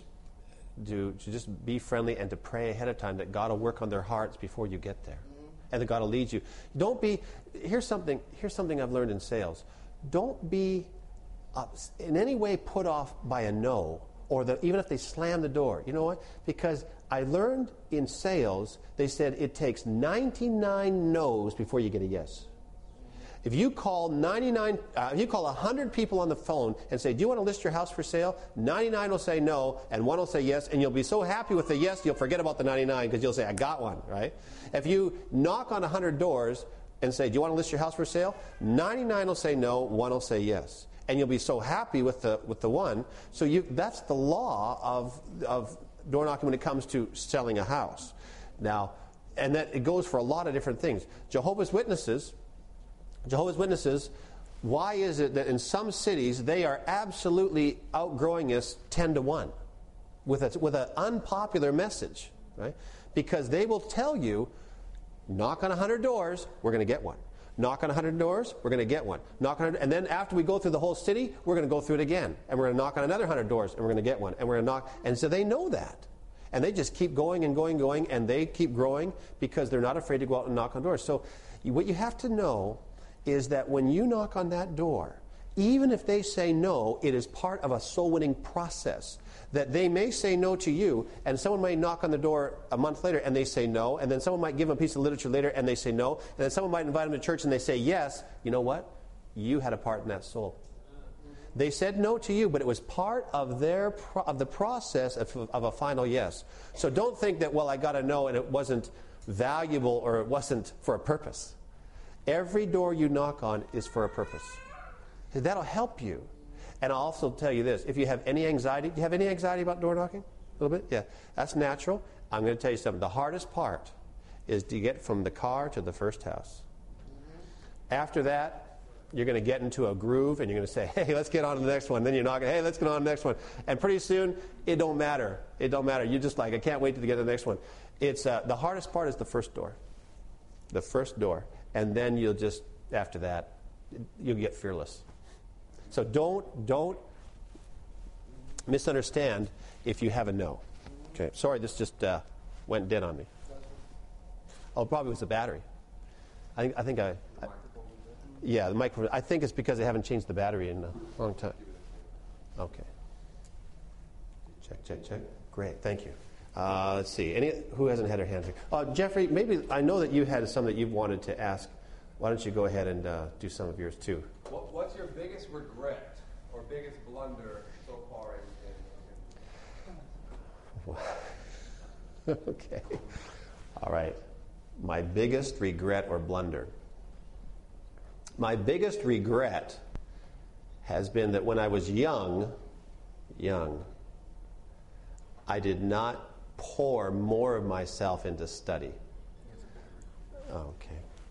to, to just be friendly and to pray ahead of time that God will work on their hearts before you get there, and that God will lead you. Don't be. Here's something. Here's something I've learned in sales. Don't be Uh, in any way put off by a no, or the, even if they slam the door. You know what? Because I learned in sales, they said it takes ninety-nine no's before you get a yes. If you call ninety-nine, uh, if you call one hundred people on the phone and say, do you want to list your house for sale? ninety-nine will say no, and one will say yes, and you'll be so happy with the yes, you'll forget about the ninety-nine because you'll say, I got one, right? If you knock on one hundred doors and say, do you want to list your house for sale? ninety-nine will say no, one will say yes. And you'll be so happy with the with the one. So you that's the law of of door knocking when it comes to selling a house. Now, and that it goes for a lot of different things. Jehovah's Witnesses, Jehovah's Witnesses, why is it that in some cities they are absolutely outgrowing us ten to one with a with an unpopular message, right? Because they will tell you, knock on a hundred doors, we're going to get one. Knock on one hundred doors, we're going to get one. Knock on, and then after we go through the whole city, we're going to go through it again. And we're going to knock on another one hundred doors, and we're going to get one. And we're going to knock. And so they know that. And they just keep going and going and going, and they keep growing because they're not afraid to go out and knock on doors. So you, what you have to know is that when you knock on that door, even if they say no, it is part of a soul-winning process. That they may say no to you, and someone might knock on the door a month later and they say no, and then someone might give them a piece of literature later and they say no, and then someone might invite them to church and they say yes. You know what? You had a part in that soul. They said no to you, but it was part of their pro- of the process of, of a final yes. So don't think that, well, I got a no and it wasn't valuable or it wasn't for a purpose. Every door you knock on is for a purpose. That'll help you. And I'll also tell you this, if you have any anxiety, do you have any anxiety about door knocking? A little bit? Yeah. That's natural. I'm going to tell you something. The hardest part is to get from the car to the first house. After that, you're going to get into a groove and you're going to say, hey, let's get on to the next one. Then you're knocking, hey, let's get on to the next one. And pretty soon, it don't matter. It don't matter. You're just like, I can't wait to get to the next one. It's uh, the hardest part is the first door. The first door. And then you'll just, after that, you'll get fearless. So don't don't misunderstand if you have a no. Okay, sorry, this just uh, went dead on me. Oh, probably was the battery. I think I think I, I yeah the microphone. I think it's because they haven't changed the battery in a long time. Okay. Check check check. Great, thank you. Uh, let's see. Any who hasn't had their hand raised? Uh, Jeffrey, maybe I know that you had some that you wanted to ask. Why don't you go ahead and uh, do some of yours too? What, what's your biggest regret or biggest blunder so far in, in Okay. All right. My biggest regret or blunder. My biggest regret has been that when I was young, young, I did not pour more of myself into study. Okay.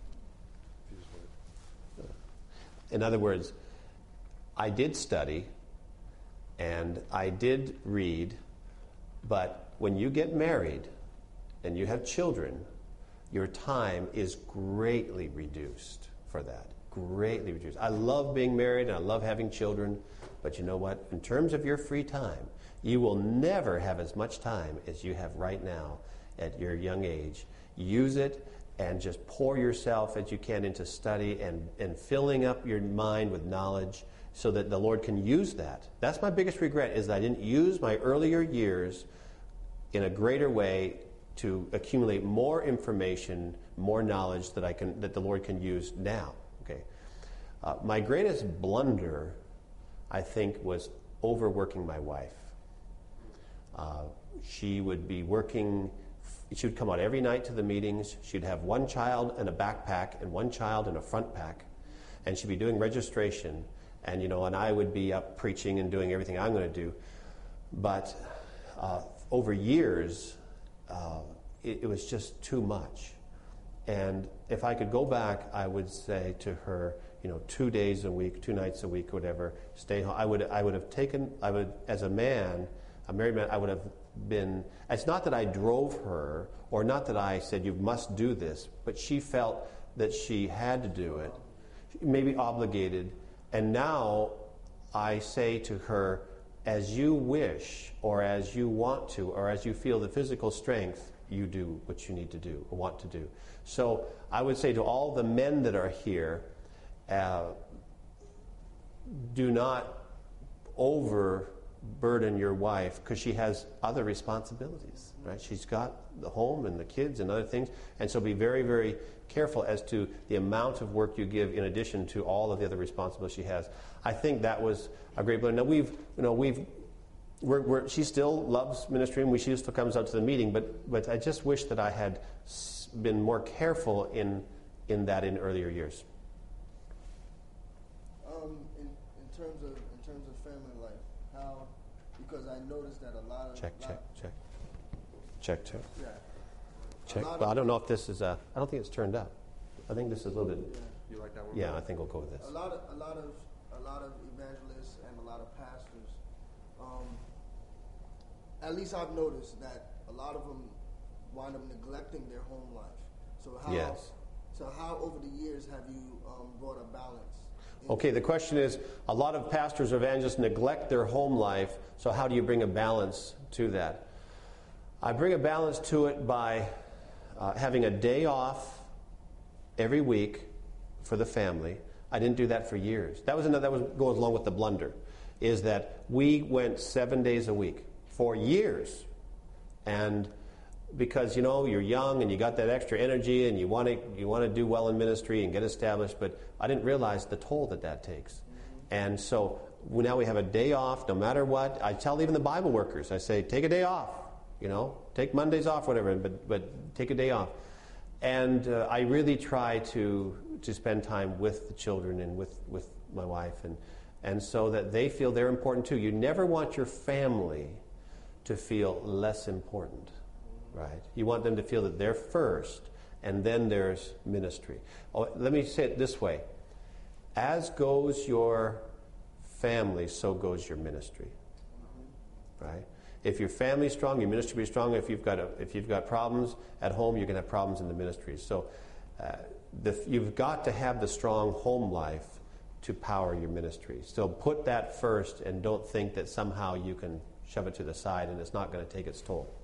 In other words, I did study and I did read, but when you get married and you have children, your time is greatly reduced for that. Greatly reduced. I love being married and I love having children, but you know what? In terms of your free time, you will never have as much time as you have right now at your young age. Use it and just pour yourself as you can into study and, and filling up your mind with knowledge so that the Lord can use that. That's my biggest regret, is that I didn't use my earlier years in a greater way to accumulate more information, more knowledge that I can that the Lord can use now. Okay, uh, my greatest blunder, I think, was overworking my wife. Uh, she would be working. She would come out every night to the meetings. She'd have one child in a backpack and one child in a front pack, and she'd be doing registration. And you know, and I would be up preaching and doing everything I'm going to do. But uh, over years, uh, it, it was just too much. And if I could go back, I would say to her, you know, two days a week, two nights a week, whatever, stay home. I would, I would have taken, I would, as a man, a married man, I would have been, it's not that I drove her, or not that I said, you must do this, but she felt that she had to do it, maybe obligated. And now I say to her, as you wish, or as you want to, or as you feel the physical strength, you do what you need to do, or want to do. So I would say to all the men that are here, uh, do not overburden your wife, because she has other responsibilities, right? She's got the home and the kids and other things, and so be very, very careful as to the amount of work you give in addition to all of the other responsibilities she has. I think that was a great blessing. Now we've, you know, we've, we're, we're, she still loves ministry, and we, she still comes out to the meeting, but but I just wish that I had been more careful in in that in earlier years. Um, in, in terms of in terms of family life, how, because I noticed that a lot of check lot, check check check check yeah. check. Well, I don't know if this is a. I don't think it's turned up. I think this is a little bit. Yeah. You like that one? Yeah, I think we'll go with this. A lot of a lot of a lot of evangelists and a lot of pastors. Um, at least I've noticed that a lot of them wind up neglecting their home life. So how? Yes. So how over the years have you um, brought a balance? Okay, the question is, a lot of pastors or evangelists neglect their home life, so how do you bring a balance to that? I bring a balance to it by uh, having a day off every week for the family. I didn't do that for years. That was another, that was goes along with the blunder, is that we went seven days a week for years. And because, you know, you're young and you got that extra energy and you want to you want to do well in ministry and get established, but I didn't realize the toll that that takes. Mm-hmm. And so we, now we have a day off no matter what. I tell even the Bible workers, I say, take a day off, you know, take Mondays off, whatever, but but take a day off. And uh, I really try to to spend time with the children and with, with my wife, and and so that they feel they're important too. You never want your family to feel less important. Right. You want them to feel that they're first, and then there's ministry. Oh, let me say it this way. As goes your family, so goes your ministry. Right? If your family's strong, your ministry will be strong. If you've got a, if you've got problems at home, you're going to have problems in the ministry. So uh, the, you've got to have the strong home life to power your ministry. So put that first, and don't think that somehow you can shove it to the side and it's not going to take its toll.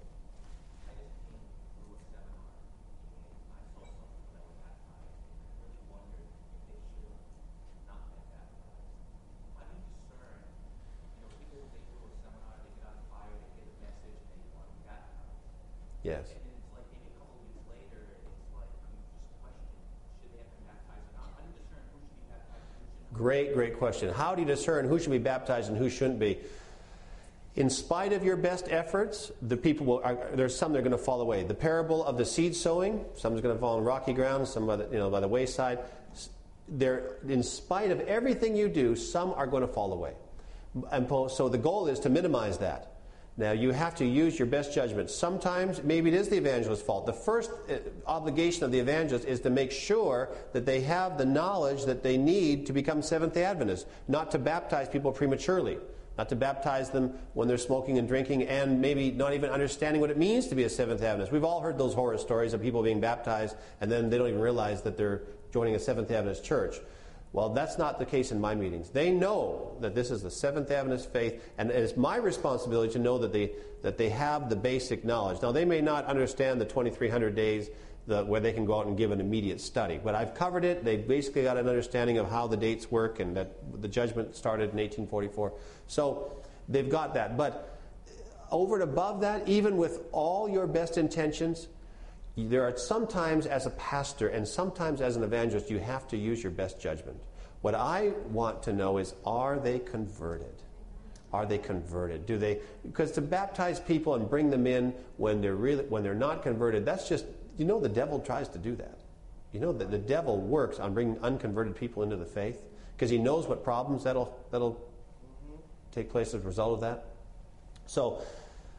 Yes. And it's like maybe a couple of weeks later, it's like you just question, should they have been baptized or not? How do you discern who should be baptized and who shouldn't? Great, great question. How do you discern who should be baptized and who shouldn't be? In spite of your best efforts, the people will. Are, there's some that are going to fall away. The parable of the seed sowing. Some's going to fall on rocky ground. Some by the, you know by the wayside. There, in spite of everything you do, some are going to fall away. And so the goal is to minimize that. Now, you have to use your best judgment. Sometimes, maybe it is the evangelist's fault. The first uh, obligation of the evangelist is to make sure that they have the knowledge that they need to become Seventh-day Adventists, not to baptize people prematurely, not to baptize them when they're smoking and drinking, and maybe not even understanding what it means to be a Seventh-day Adventist. We've all heard those horror stories of people being baptized, and then they don't even realize that they're joining a Seventh-day Adventist church. Well, that's not the case in my meetings. They know that this is the Seventh-day Adventist faith, and it's my responsibility to know that they that they have the basic knowledge. Now, they may not understand the twenty-three hundred days the, where they can go out and give an immediate study, but I've covered it. They've basically got an understanding of how the dates work and that the judgment started in eighteen forty-four. So they've got that. But over and above that, even with all your best intentions, there are sometimes as a pastor and sometimes as an evangelist, you have to use your best judgment. What I want to know is, are they converted? Are they converted? Do they? Because to baptize people and bring them in when they're really when they're not converted, that's just, you know, the devil tries to do that. You know that the devil works on bringing unconverted people into the faith because he knows what problems that'll that'll take place as a result of that. So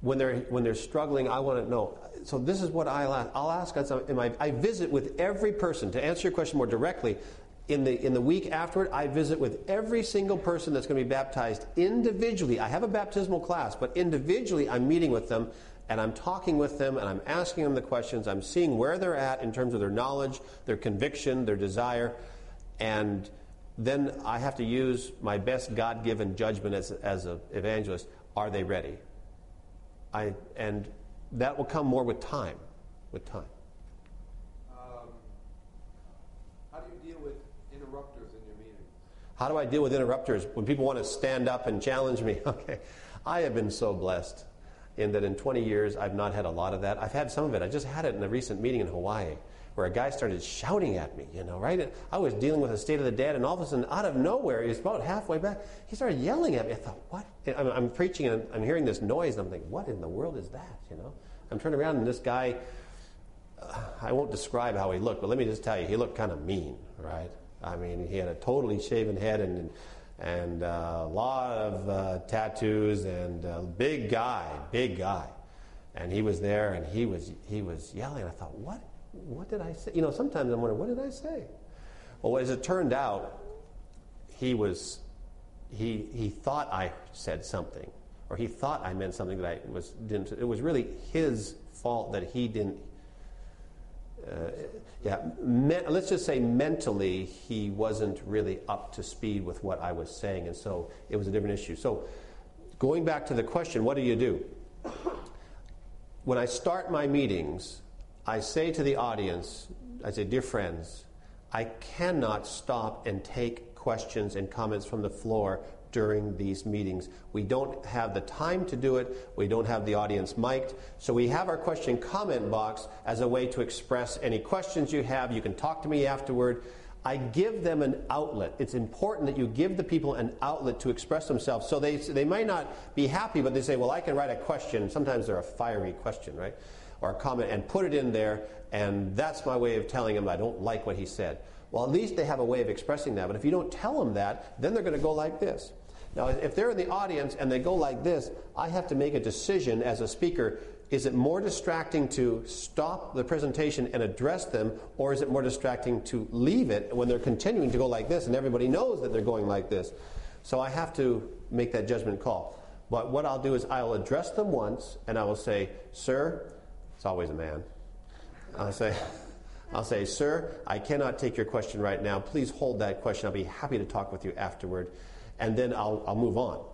when they're when they're struggling, I want to know. So this is what I'll ask. I'll ask. Am I, I visit with every person. To answer your question more directly, in the in the week afterward, I visit with every single person that's going to be baptized individually. I have a baptismal class, but individually, I'm meeting with them, and I'm talking with them, and I'm asking them the questions. I'm seeing where they're at in terms of their knowledge, their conviction, their desire, and then I have to use my best God-given judgment as as an evangelist. Are they ready? I and that will come more with time. With time. Um, how do you deal with interrupters in your meetings? How do I deal with interrupters when people want to stand up and challenge me? Okay, I have been so blessed in that in twenty years I've not had a lot of that. I've had some of it. I just had it in a recent meeting in Hawaii where a guy started shouting at me, you know, right? I was dealing with a State of the Dead, and all of a sudden, out of nowhere, he was about halfway back, he started yelling at me. I thought, what? I'm, I'm preaching, and I'm hearing this noise, and I'm thinking, what in the world is that, you know? I'm turning around, and this guy, uh, I won't describe how he looked, but let me just tell you, he looked kind of mean, right? I mean, he had a totally shaven head and and uh, a lot of uh, tattoos, and a big guy, big guy. And he was there, and he was he was yelling. I thought, what? What did I say? You know, sometimes I'm wondering, what did I say? Well, as it turned out, he was, he he thought I said something, or he thought I meant something that I was didn't. It was really his fault that he didn't. Uh, yeah, me, let's just say mentally he wasn't really up to speed with what I was saying, and so it was a different issue. So, going back to the question, what do you do? When I start my meetings, I say to the audience, I say, dear friends, I cannot stop and take questions and comments from the floor during these meetings. We don't have the time to do it. We don't have the audience mic'd. So we have our question comment box as a way to express any questions you have. You can talk to me afterward. I give them an outlet. It's important that you give the people an outlet to express themselves. So they they might not be happy, but they say, well, I can write a question. Sometimes they're a fiery question, right? Or a comment, and put it in there, and that's my way of telling them I don't like what he said. Well, at least they have a way of expressing that. But if you don't tell them that, then they're going to go like this. Now, if they're in the audience and they go like this, I have to make a decision as a speaker. Is it more distracting to stop the presentation and address them, or is it more distracting to leave it when they're continuing to go like this and everybody knows that they're going like this? So I have to make that judgment call. But what I'll do is I'll address them once, and I will say, sir, it's always a man. I'll say, I'll say, sir, I cannot take your question right now. Please hold that question. I'll be happy to talk with you afterward. And then I'll, I'll move on.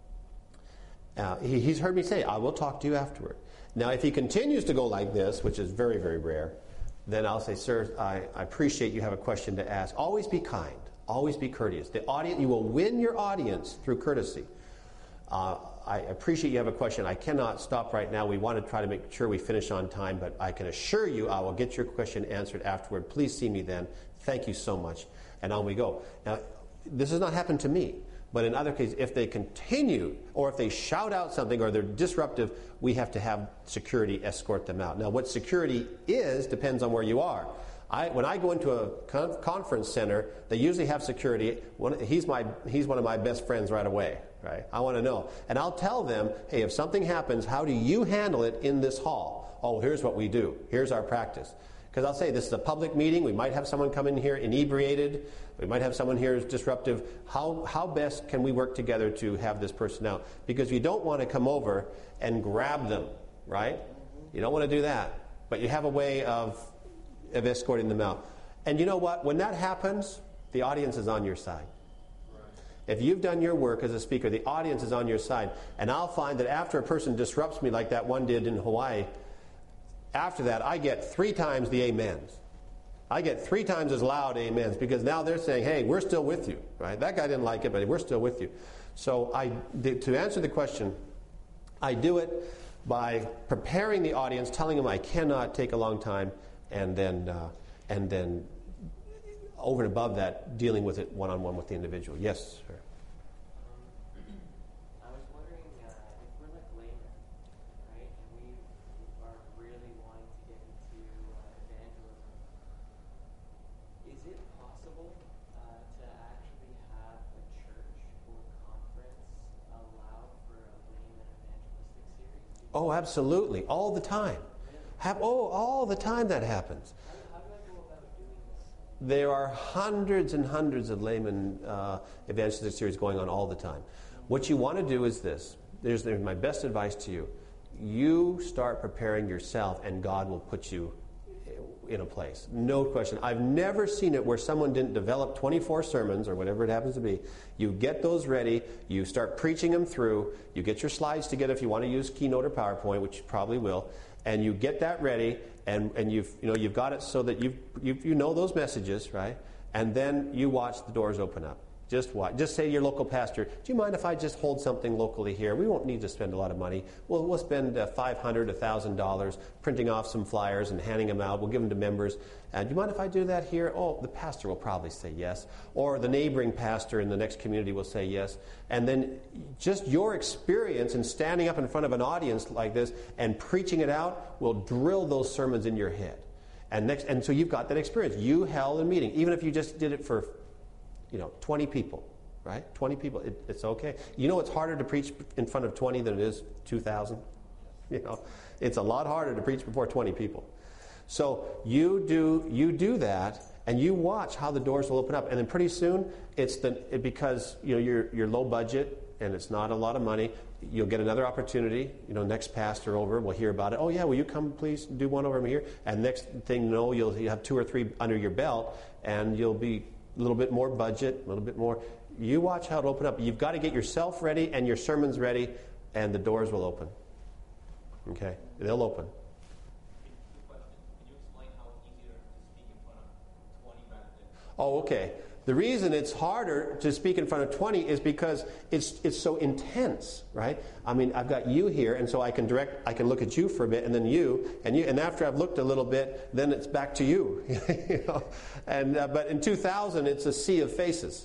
Uh, he, he's heard me say, I will talk to you afterward. Now, if he continues to go like this, which is very, very rare, then I'll say, sir, I, I appreciate you have a question to ask. Always be kind. Always be courteous. The audience, you will win your audience through courtesy. Uh, I appreciate you have a question. I cannot stop right now. We want to try to make sure we finish on time, but I can assure you I will get your question answered afterward. Please see me then. Thank you so much. And on we go. Now, this has not happened to me, but in other cases, if they continue or if they shout out something or they're disruptive, we have to have security escort them out. Now, what security is depends on where you are. I, when I go into a con- conference center, they usually have security. One, he's, my, he's one of my best friends right away. Right? I want to know. And I'll tell them, hey, if something happens, how do you handle it in this hall? Oh, here's what we do. Here's our practice. Because I'll say this is a public meeting. We might have someone come in here inebriated. We might have someone here who's disruptive. How, how best can we work together to have this person out? Because you don't want to come over and grab them, right? You don't want to do that. But you have a way of, of escorting them out. And you know what? When that happens, the audience is on your side. If you've done your work as a speaker, the audience is on your side. And I'll find that after a person disrupts me like that one did in Hawaii, after that I get three times the amens. I get three times as loud amens because now they're saying, hey, we're still with you. Right? That guy didn't like it, but we're still with you. So I, to answer the question, I do it by preparing the audience, telling them I cannot take a long time, and then uh, and then over and above that, dealing with it one-on-one with the individual. Yes, sir. Um, I was wondering uh, if we're like laymen, right, and we are really wanting to get into uh, evangelism, is it possible uh, to actually have a church or conference allow for a layman evangelistic series? Oh, Oh, absolutely. All the time. Have, oh, all the time that happens. How, how do I go about doing this? There are hundreds and hundreds of layman uh, evangelistic series going on all the time. What you want to do is this. There's, there's my best advice to you. You start preparing yourself, and God will put you in a place. No question. I've never seen it where someone didn't develop twenty-four sermons or whatever it happens to be. You get those ready. You start preaching them through. You get your slides together if you want to use Keynote or PowerPoint, which you probably will. And you get that ready, and, and you've you know you've got it so that you you you know those messages, right? And then you watch the doors open up. Just watch. Just say to your local pastor, do you mind if I just hold something locally here? We won't need to spend a lot of money. We'll, we'll spend uh, five hundred dollars, one thousand dollars printing off some flyers and handing them out. We'll give them to members. And do you mind if I do that here? Oh, the pastor will probably say yes. Or the neighboring pastor in the next community will say yes. And then just your experience in standing up in front of an audience like this and preaching it out will drill those sermons in your head. And next, and so you've got that experience. You held a meeting, even if you just did it for you know, twenty people, right? twenty people, it, it's okay. You know it's harder to preach in front of twenty than it is two thousand? You know, it's a lot harder to preach before twenty people. So you do you do that, and you watch how the doors will open up. And then pretty soon, it's the it, because you know you're, you're low budget, and it's not a lot of money, you'll get another opportunity. You know, next pastor over will hear about it. Oh, yeah, will you come please do one over here? And next thing you know, you'll you have two or three under your belt, and you'll be a little bit more budget, a little bit more. You watch how it open up. You've got to get yourself ready and your sermons ready, and the doors will open. Okay? They'll open. Good question. Can you explain how it's easier to speak in front of twenty rather than... Oh, okay. The reason it's harder to speak in front of twenty is because it's it's so intense, right? I mean, I've got you here, and so I can direct, I can look at you for a bit, and then you, and you, and after I've looked a little bit, then it's back to you. you know? And uh, but in two thousand, it's a sea of faces,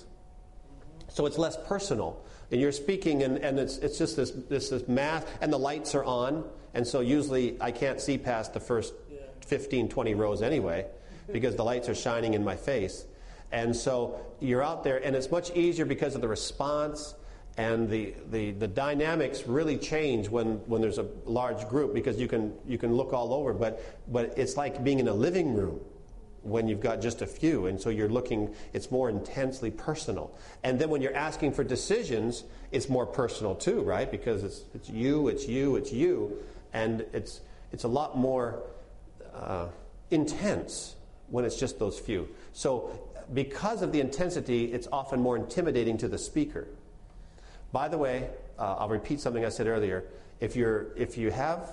so it's less personal. And you're speaking, and, and it's it's just this this this mass, and the lights are on, and so usually I can't see past the first fifteen, twenty rows anyway, because the lights are shining in my face. And so you're out there, and it's much easier because of the response, and the, the, the dynamics really change when, when there's a large group, because you can you can look all over, but but it's like being in a living room when you've got just a few, and so you're looking, it's more intensely personal. And then when you're asking for decisions, it's more personal too, right? Because it's it's you, it's you, it's you, and it's it's a lot more uh, intense when it's just those few. So because of the intensity, it's often more intimidating to the speaker. By the way, uh, I'll repeat something I said earlier. If you're if you have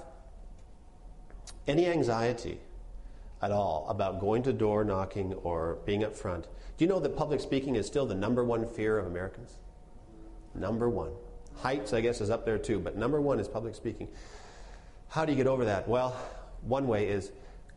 any anxiety at all about going to door knocking or being up front, do you know that public speaking is still the number one fear of Americans? Number one. Heights, I guess, is up there too, but number one is public speaking. How do you get over that? Well, one way is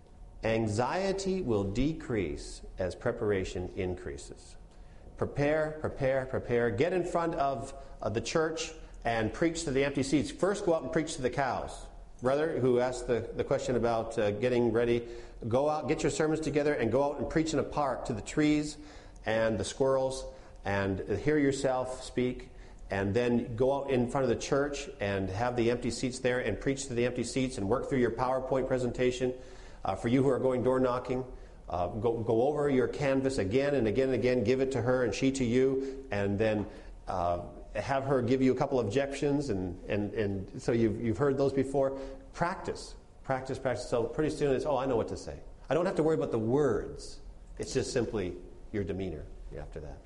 anxiety will decrease as preparation increases. Prepare, prepare, prepare. Get in front of uh, the church and preach to the empty seats. First, go out and preach to the cows. Brother who asked the, the question about uh, getting ready, go out, get your sermons together, and go out and preach in a park to the trees and the squirrels, and hear yourself speak. And then go out in front of the church and have the empty seats there and preach to the empty seats and work through your PowerPoint presentation. Uh, for you who are going door knocking, uh, go, go over your canvas again and again and again, give it to her and she to you, and then uh, have her give you a couple of objections, and, and, and so you've, you've heard those before. Practice, practice, practice. So pretty soon it's, oh, I know what to say. I don't have to worry about the words. It's just simply your demeanor after that.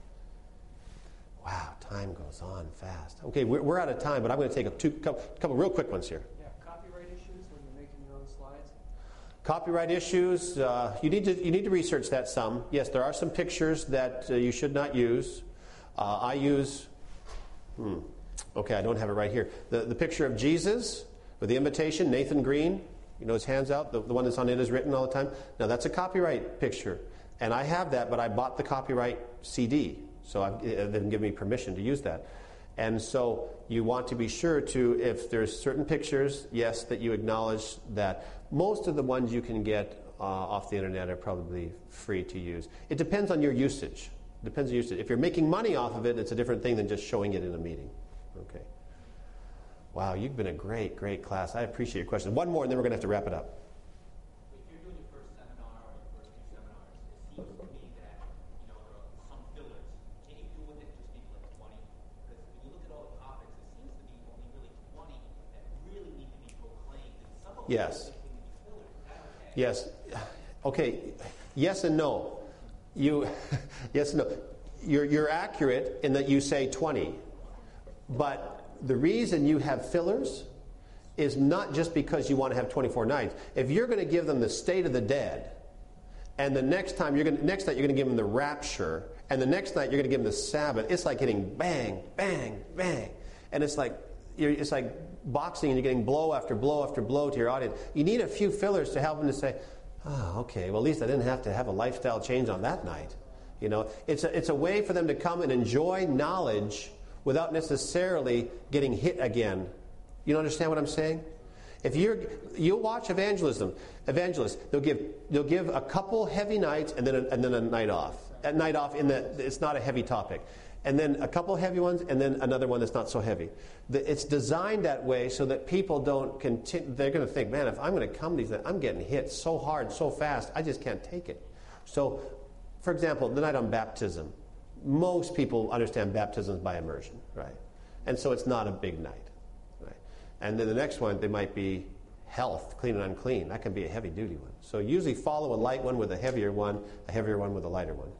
Wow, time goes on fast. Okay, we're, we're out of time, but I'm going to take a two, couple, couple real quick ones here. Yeah, copyright issues when you're making your own slides. Copyright issues, uh, you need to you need to research that some. Yes, there are some pictures that uh, you should not use. Uh, I use, hmm, okay, I don't have it right here. The the picture of Jesus with the invitation, Nathan Green, you know, his hands out, the, the one that's on it is written all the time. Now that's a copyright picture, and I have that, but I bought the copyright C D, so I've, they didn't give me permission to use that. And so you want to be sure to, if there's certain pictures, yes, that you acknowledge that. Most of the ones you can get uh, off the internet are probably free to use. It depends on your usage. It depends on your usage. If you're making money off of it, it's a different thing than just showing it in a meeting. Okay. Wow, you've been a great, great class. I appreciate your question. One more, and then we're going to have to wrap it up. If you're doing your first seminar or your first few seminars, it seems to me that, you know, there are some fillers. Can you do with it just maybe like twenty? Because when you look at all the topics, it seems to be only really twenty that really need to be proclaimed. And some of them Yes. really need to be fillers. Is that okay? Yes. Okay. Yes and no. You, yes and no. You're, you're accurate in that you say twenty. But the reason you have fillers is not just because you want to have twenty-four nights. If you're going to give them the state of the dead, and the next time you're going to, next night you're going to give them the rapture, and the next night you're going to give them the Sabbath, it's like hitting bang, bang, bang, and it's like you're, it's like boxing, and you're getting blow after blow after blow to your audience. You need a few fillers to help them to say, "Oh, okay. Well, at least I didn't have to have a lifestyle change on that night." You know, it's a, it's a way for them to come and enjoy knowledge without necessarily getting hit again. You understand what I'm saying? If you're, you'll watch evangelism, evangelists, they'll give they'll give a couple heavy nights and then a, and then a night off. A night off in that it's not a heavy topic, and then a couple heavy ones, and then another one that's not so heavy. The, it's designed that way so that people don't continue. They're going to think, man, if I'm going to come to these, I'm getting hit so hard, so fast, I just can't take it. So, for example, the night on baptism. Most people understand baptism by immersion, right? And so it's not a big night, right? And then the next one, they might be health, clean and unclean. That can be a heavy-duty one. So usually follow a light one with a heavier one, a heavier one with a lighter one.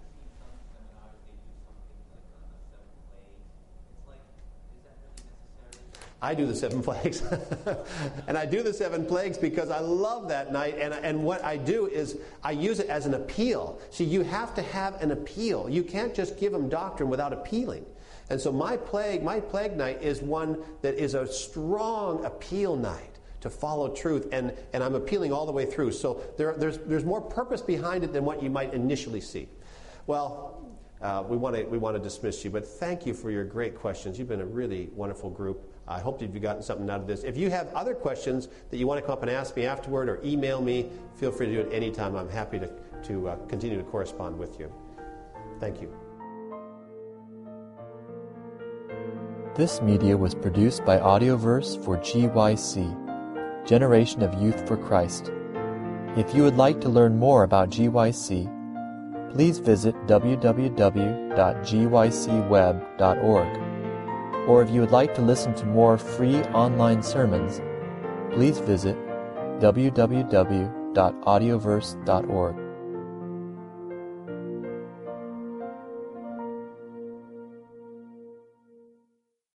I do the seven plagues. And I do the seven plagues because I love that night. And, and what I do is I use it as an appeal. See, you have to have an appeal. You can't just give them doctrine without appealing. And so my plague, my plague night is one that is a strong appeal night to follow truth. And, and I'm appealing all the way through. So there, there's, there's more purpose behind it than what you might initially see. Well, uh, we want to we want to dismiss you. But thank you for your great questions. You've been a really wonderful group. I hope you've gotten something out of this. If you have other questions that you want to come up and ask me afterward or email me, feel free to do it anytime. I'm happy to, to uh, continue to correspond with you. Thank you. This media was produced by Audioverse for G Y C, Generation of Youth for Christ. If you would like to learn more about G Y C, please visit w w w dot g y c web dot org. Or if you would like to listen to more free online sermons, please visit w w w dot audioverse dot org.